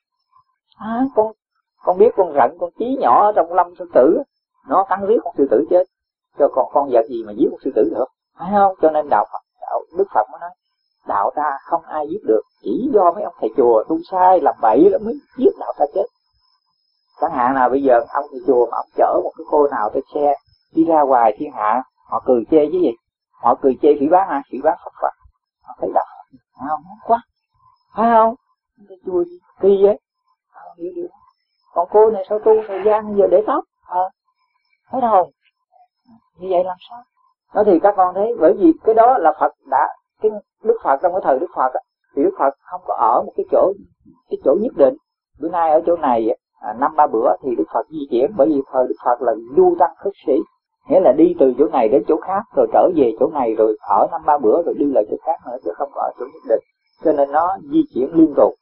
À, con con biết con rận con chí nhỏ ở trong lông sư tử, nó cắn riết con sư tử chết. Cho con con vật gì mà giết con sư tử được? Phải không? Cho nên đạo Phật, đạo Đức Phật mới nói đạo ta không ai giết được, chỉ do mấy ông thầy chùa tu sai làm bậy là mới giết đạo ta chết. Chẳng hạn nào bây giờ ông thầy chùa mà ông chở một cái cô nào trên xe đi ra ngoài thiên hạ, họ cười chê chứ gì? Họ cười chê phỉ báng hả? Phỉ báng Phật Phật. Họ thấy đạo phải không? Quá, phải không? Cái chùa kỳ vậy, không hiểu được. Còn cô này sao tu thời gian giờ để tóc, ờ, thấy đâu? Như vậy làm sao? Nói thì các con thấy, bởi vì cái đó là Phật đã, cái Đức Phật trong cái thời Đức Phật thì Đức Phật không có ở một cái chỗ cái chỗ nhất định. Bữa nay ở chỗ này à, năm ba bữa thì Đức Phật di chuyển, bởi vì thời Đức Phật là du tăng khất sĩ, nghĩa là đi từ chỗ này đến chỗ khác rồi trở về chỗ này rồi ở năm ba bữa rồi đi lại chỗ khác nữa, chứ không có ở chỗ nhất định. Cho nên nó di chuyển liên tục.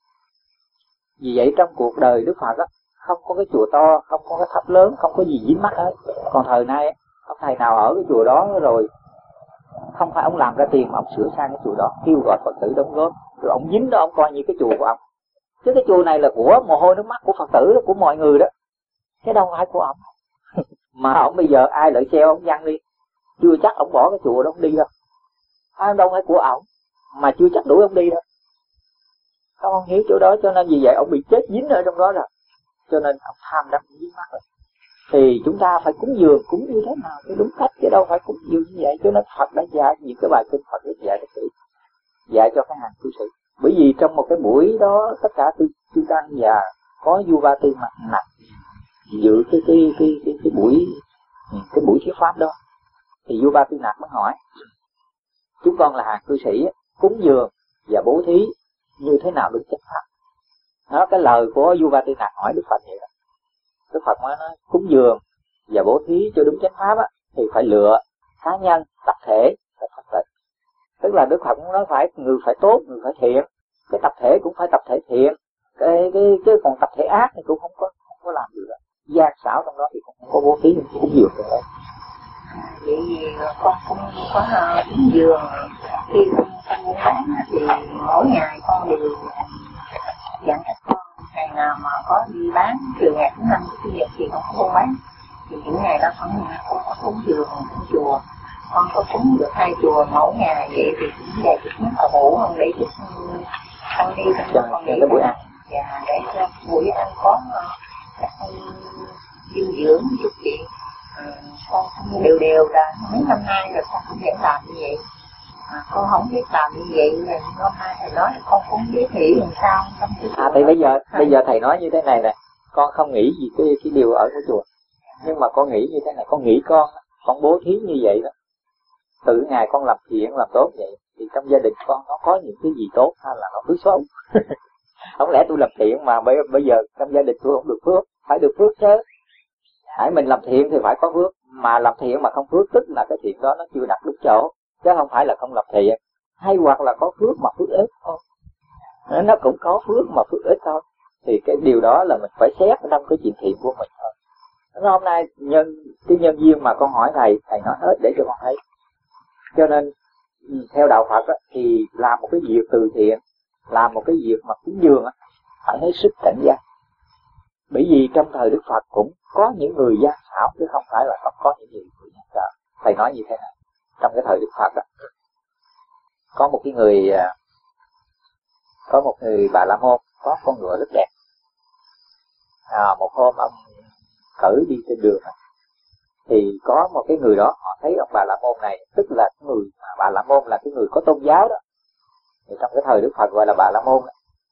Vì vậy trong cuộc đời Đức Phật á, không có cái chùa to, không có cái tháp lớn, không có gì dính mắt hết. Còn thời nay ông thầy nào ở cái chùa đó rồi không phải ông làm ra tiền mà ông sửa sang cái chùa đó, kêu gọi Phật tử đóng góp, rồi ông dính đó ông coi như cái chùa của ông. Chứ cái chùa này là của mồ hôi nước mắt của Phật tử đó, của mọi người đó, chứ đâu phải của ông. Mà ông bây giờ ai lợi xeo ông văng đi, chưa chắc ông bỏ cái chùa đó ông đi đâu. Ai đâu phải của ông, mà chưa chắc đuổi ông đi đâu. Các ông hiểu chỗ đó, cho nên vì vậy ông bị chết dính ở trong đó rồi. Cho nên ông tham đắm dính mắt rồi. Thì chúng ta phải cúng dường, cúng như thế nào cho đúng cách, chứ đâu phải cúng dường như vậy. Cho nên Phật đã dạy những cái bài kinh Phật đã dạy rất kỹ, dạy cho cái hàng cư sĩ. Bởi vì trong một cái buổi đó tất cả tư tư tăng và có du ba tư mặt nặng dự cái cái cái cái cái buổi cái buổi thuyết pháp đó, thì du ba tư nặc mới hỏi chúng con là hàng cư sĩ cúng dường và bố thí như thế nào đúng chánh pháp. Đó, cái lời của du ba tư nặc hỏi Đức Phật vậy đó. Đức Phật mới nói cúng dường và bố thí cho đúng chánh pháp á, thì phải lựa cá nhân, tập thể và thật tịnh. Tức là Đức Phật cũng nói phải người phải tốt, người phải thiện, cái tập thể cũng phải tập thể thiện, cái cái cái còn tập thể ác thì cũng không có không có làm được. Gian xảo trong đó thì cũng không có bố thí, cũng dường được đấy. Vậy vì con không có cúng dường, khi con buôn bán thì mỗi ngày con đều dặn các con ngày nào mà có đi bán từ ngày thứ năm tới chủ nhật thì con có buôn bán, thì những ngày đó con con có cúng dường cúng chùa, con có cúng được hai chùa mỗi ngày, vậy thì cũng về chút nhất là bổ hơn để chút ăn đi cho con để cái buổi ăn, và để cho buổi ăn có các dinh dưỡng chút chuyện. À, con cũng đều đều là mấy năm nay rồi con cũng vẫn làm như vậy. À, con không biết làm như vậy là hôm nay thầy nói là con cũng biết nghĩ làm sao trong cái à thì bây giờ bây giờ thầy nói như thế này nè, con không nghĩ gì cái cái điều ở của chùa, Nhưng mà con nghĩ như thế này, con nghĩ con con bố thí như vậy đó, từ ngày con làm thiện làm tốt vậy thì trong gia đình con nó có những cái gì tốt hay là nó cứ xấu? Không lẽ tôi làm thiện mà bây, bây giờ trong gia đình tôi không được phước? Phải được phước chứ. Hãy mình làm thiện thì phải có phước, mà làm thiện mà không phước tức là cái thiện đó nó chưa đặt đúng chỗ, chứ không phải là không làm thiện. Hay hoặc là có phước mà phước ít thôi, nó cũng có phước mà phước ít thôi. Thì cái điều đó là mình phải xét trong cái chuyện thiện của mình thôi. Nó hôm nay nhân cái nhân duyên mà con hỏi thầy, thầy nói hết để cho con thấy. Cho nên theo đạo Phật á, thì làm một cái việc từ thiện, làm một cái việc mà cúng dường á, phải hết sức cảnh giác. Bởi vì trong thời Đức Phật cũng có những người gian xảo chứ không phải là không có những người gian xảo. Thầy nói như thế này, trong cái thời Đức Phật á, có một cái người có một người Bà La Môn có con ngựa rất đẹp. À, một hôm ông cử đi trên đường này, thì có một cái người đó họ thấy ông Bà La Môn này, tức là người mà Bà La Môn là cái người có tôn giáo đó, thì trong cái thời Đức Phật gọi là Bà La Môn đó.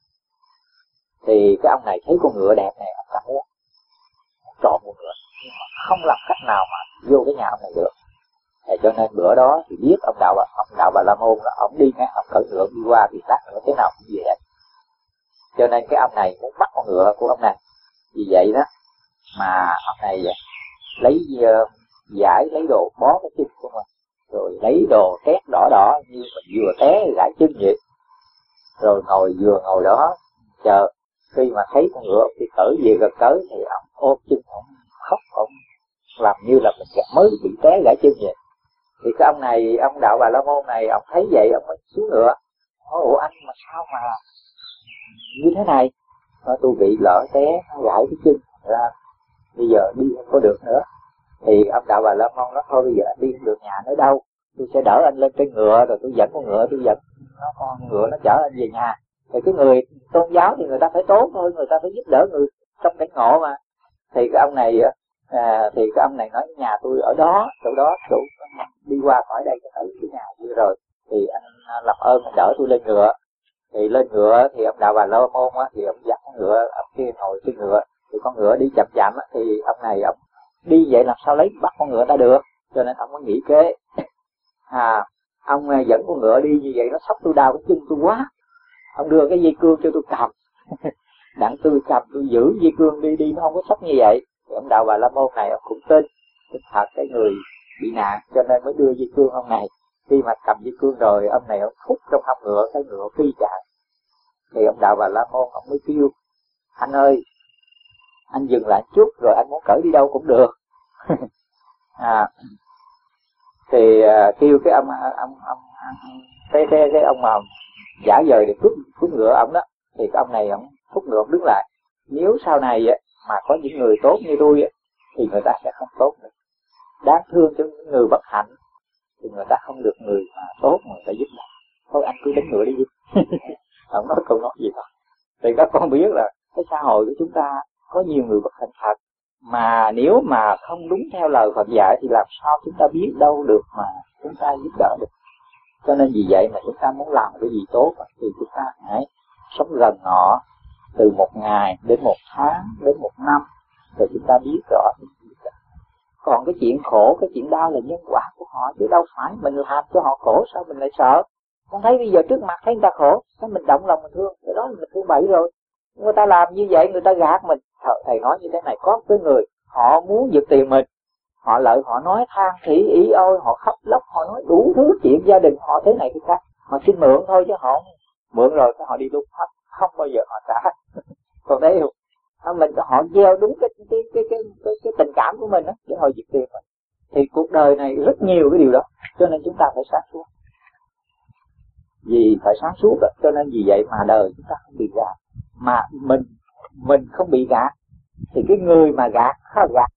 Thì cái ông này thấy con ngựa đẹp này, ông cảm muốn trộm con ngựa, nhưng mà không làm cách nào mà vô cái nhà ông này được. Thì cho nên bữa đó thì biết ông đạo ông đạo Bà La Môn đó, ông đi ngang, ông cởi ngựa đi qua thì lát nữa thế nào cũng về. Cho nên cái ông này muốn bắt con ngựa của ông này. Vì vậy đó mà ông này lấy uh, giải lấy đồ bó cái chân của mình, rồi lấy đồ tét đỏ đỏ như mình vừa té gãi chân vậy, rồi ngồi vừa ngồi đó chờ. Khi mà thấy con ngựa thì cởi về gần tới thì ông ôm chân, ông khóc, ông làm như là mình mới bị té gãi chân vậy. Thì cái ông này, ông đạo Bà La Môn này, ông thấy vậy ông mới xuống ngựa. Ủa anh mà sao mà như thế này? Nói tôi bị lỡ té gãi cái chân ra, bây giờ đi không có được nữa. Thì ông đạo Bà La Môn nói thôi bây giờ anh đi không được nhà nữa đâu, tôi sẽ đỡ anh lên trên ngựa, rồi tôi dẫn con ngựa, tôi dẫn nó con ngựa nó chở anh về nhà. Thì cái người tôn giáo thì người ta phải tốt thôi, người ta phải giúp đỡ người trong cảnh ngộ mà. Thì cái ông này à, thì cái ông này nói nhà tôi ở đó, chỗ đó, chỗ đi qua khỏi đây cho tới cái nhà kia rồi, thì anh làm ơn anh đỡ tôi lên ngựa. Thì lên ngựa thì ông đạo Bà La Môn á, thì ông dắt con ngựa, ông kia ngồi trên ngựa, thì con ngựa đi chậm chậm á, thì ông này ông đi vậy làm sao lấy bắt con ngựa ta được. Cho nên ông mới nghĩ kế à, ông dẫn con ngựa đi như vậy nó sốc tôi đau cái chân tôi quá, ông đưa cái dây cương cho tôi cầm. Đặng tôi cầm tôi giữ dây cương đi đi nó không có sốc như vậy. Thì ông đạo Bà La Môn này ông cũng tin tin thật cái người bị nạn, cho nên mới đưa dây cương ông này. Khi mà cầm dây cương rồi ông này ông thúc trong hông ngựa, cái ngựa phi chạy. Thì ông đạo Bà La Môn ông mới kêu anh ơi, anh dừng lại chút rồi anh muốn cởi đi đâu cũng được. à, thì uh, kêu cái ông ông ông cái cái cái ông mà giả vờ để thúc thúc ngựa ông đó. Thì cái ông này ông thúc ngựa ông đứng lại. Nếu sau này á, mà có những người tốt như tôi á, thì người ta sẽ không tốt nữa. Đáng thương cho những người bất hạnh thì người ta không được người mà tốt mà người ta giúp đỡ. Thôi anh cứ đánh ngựa đi. Ông nói câu nói gì thôi. Thì các con biết là cái xã hội của chúng ta có nhiều người bất hạnh thật, mà nếu mà không đúng theo lời Phật dạy thì làm sao chúng ta biết đâu được mà chúng ta giúp đỡ được. Cho nên vì vậy mà chúng ta muốn làm cái gì tốt thì chúng ta hãy sống gần họ từ một ngày đến một tháng đến một năm, rồi chúng ta biết rõ. Còn cái chuyện khổ, cái chuyện đau là nhân quả của họ, chứ đâu phải mình làm cho họ khổ sao mình lại sợ. Con thấy bây giờ trước mặt thấy người ta khổ, cái mình động lòng mình thương, cái đó mình thương bậy rồi. Người ta làm như vậy, người ta gạt mình. Thầy nói như thế này, có cái người họ muốn giật tiền mình, họ lợi họ nói than thỉ ý ôi, họ khóc lóc, họ nói đủ thứ chuyện gia đình họ thế này thế khác, họ xin mượn thôi chứ họ mượn rồi họ đi luôn hết, không bao giờ họ trả. Còn đấy mình họ gieo đúng cái cái cái cái cái, cái tình cảm của mình đó để họ giật tiền mình. Thì cuộc đời này rất nhiều cái điều đó, cho nên chúng ta phải sáng suốt. Vì phải sáng suốt đó, cho nên vì vậy mà đời chúng ta không bị gạt, mà mình mình không bị gạt thì cái người mà gạt gạt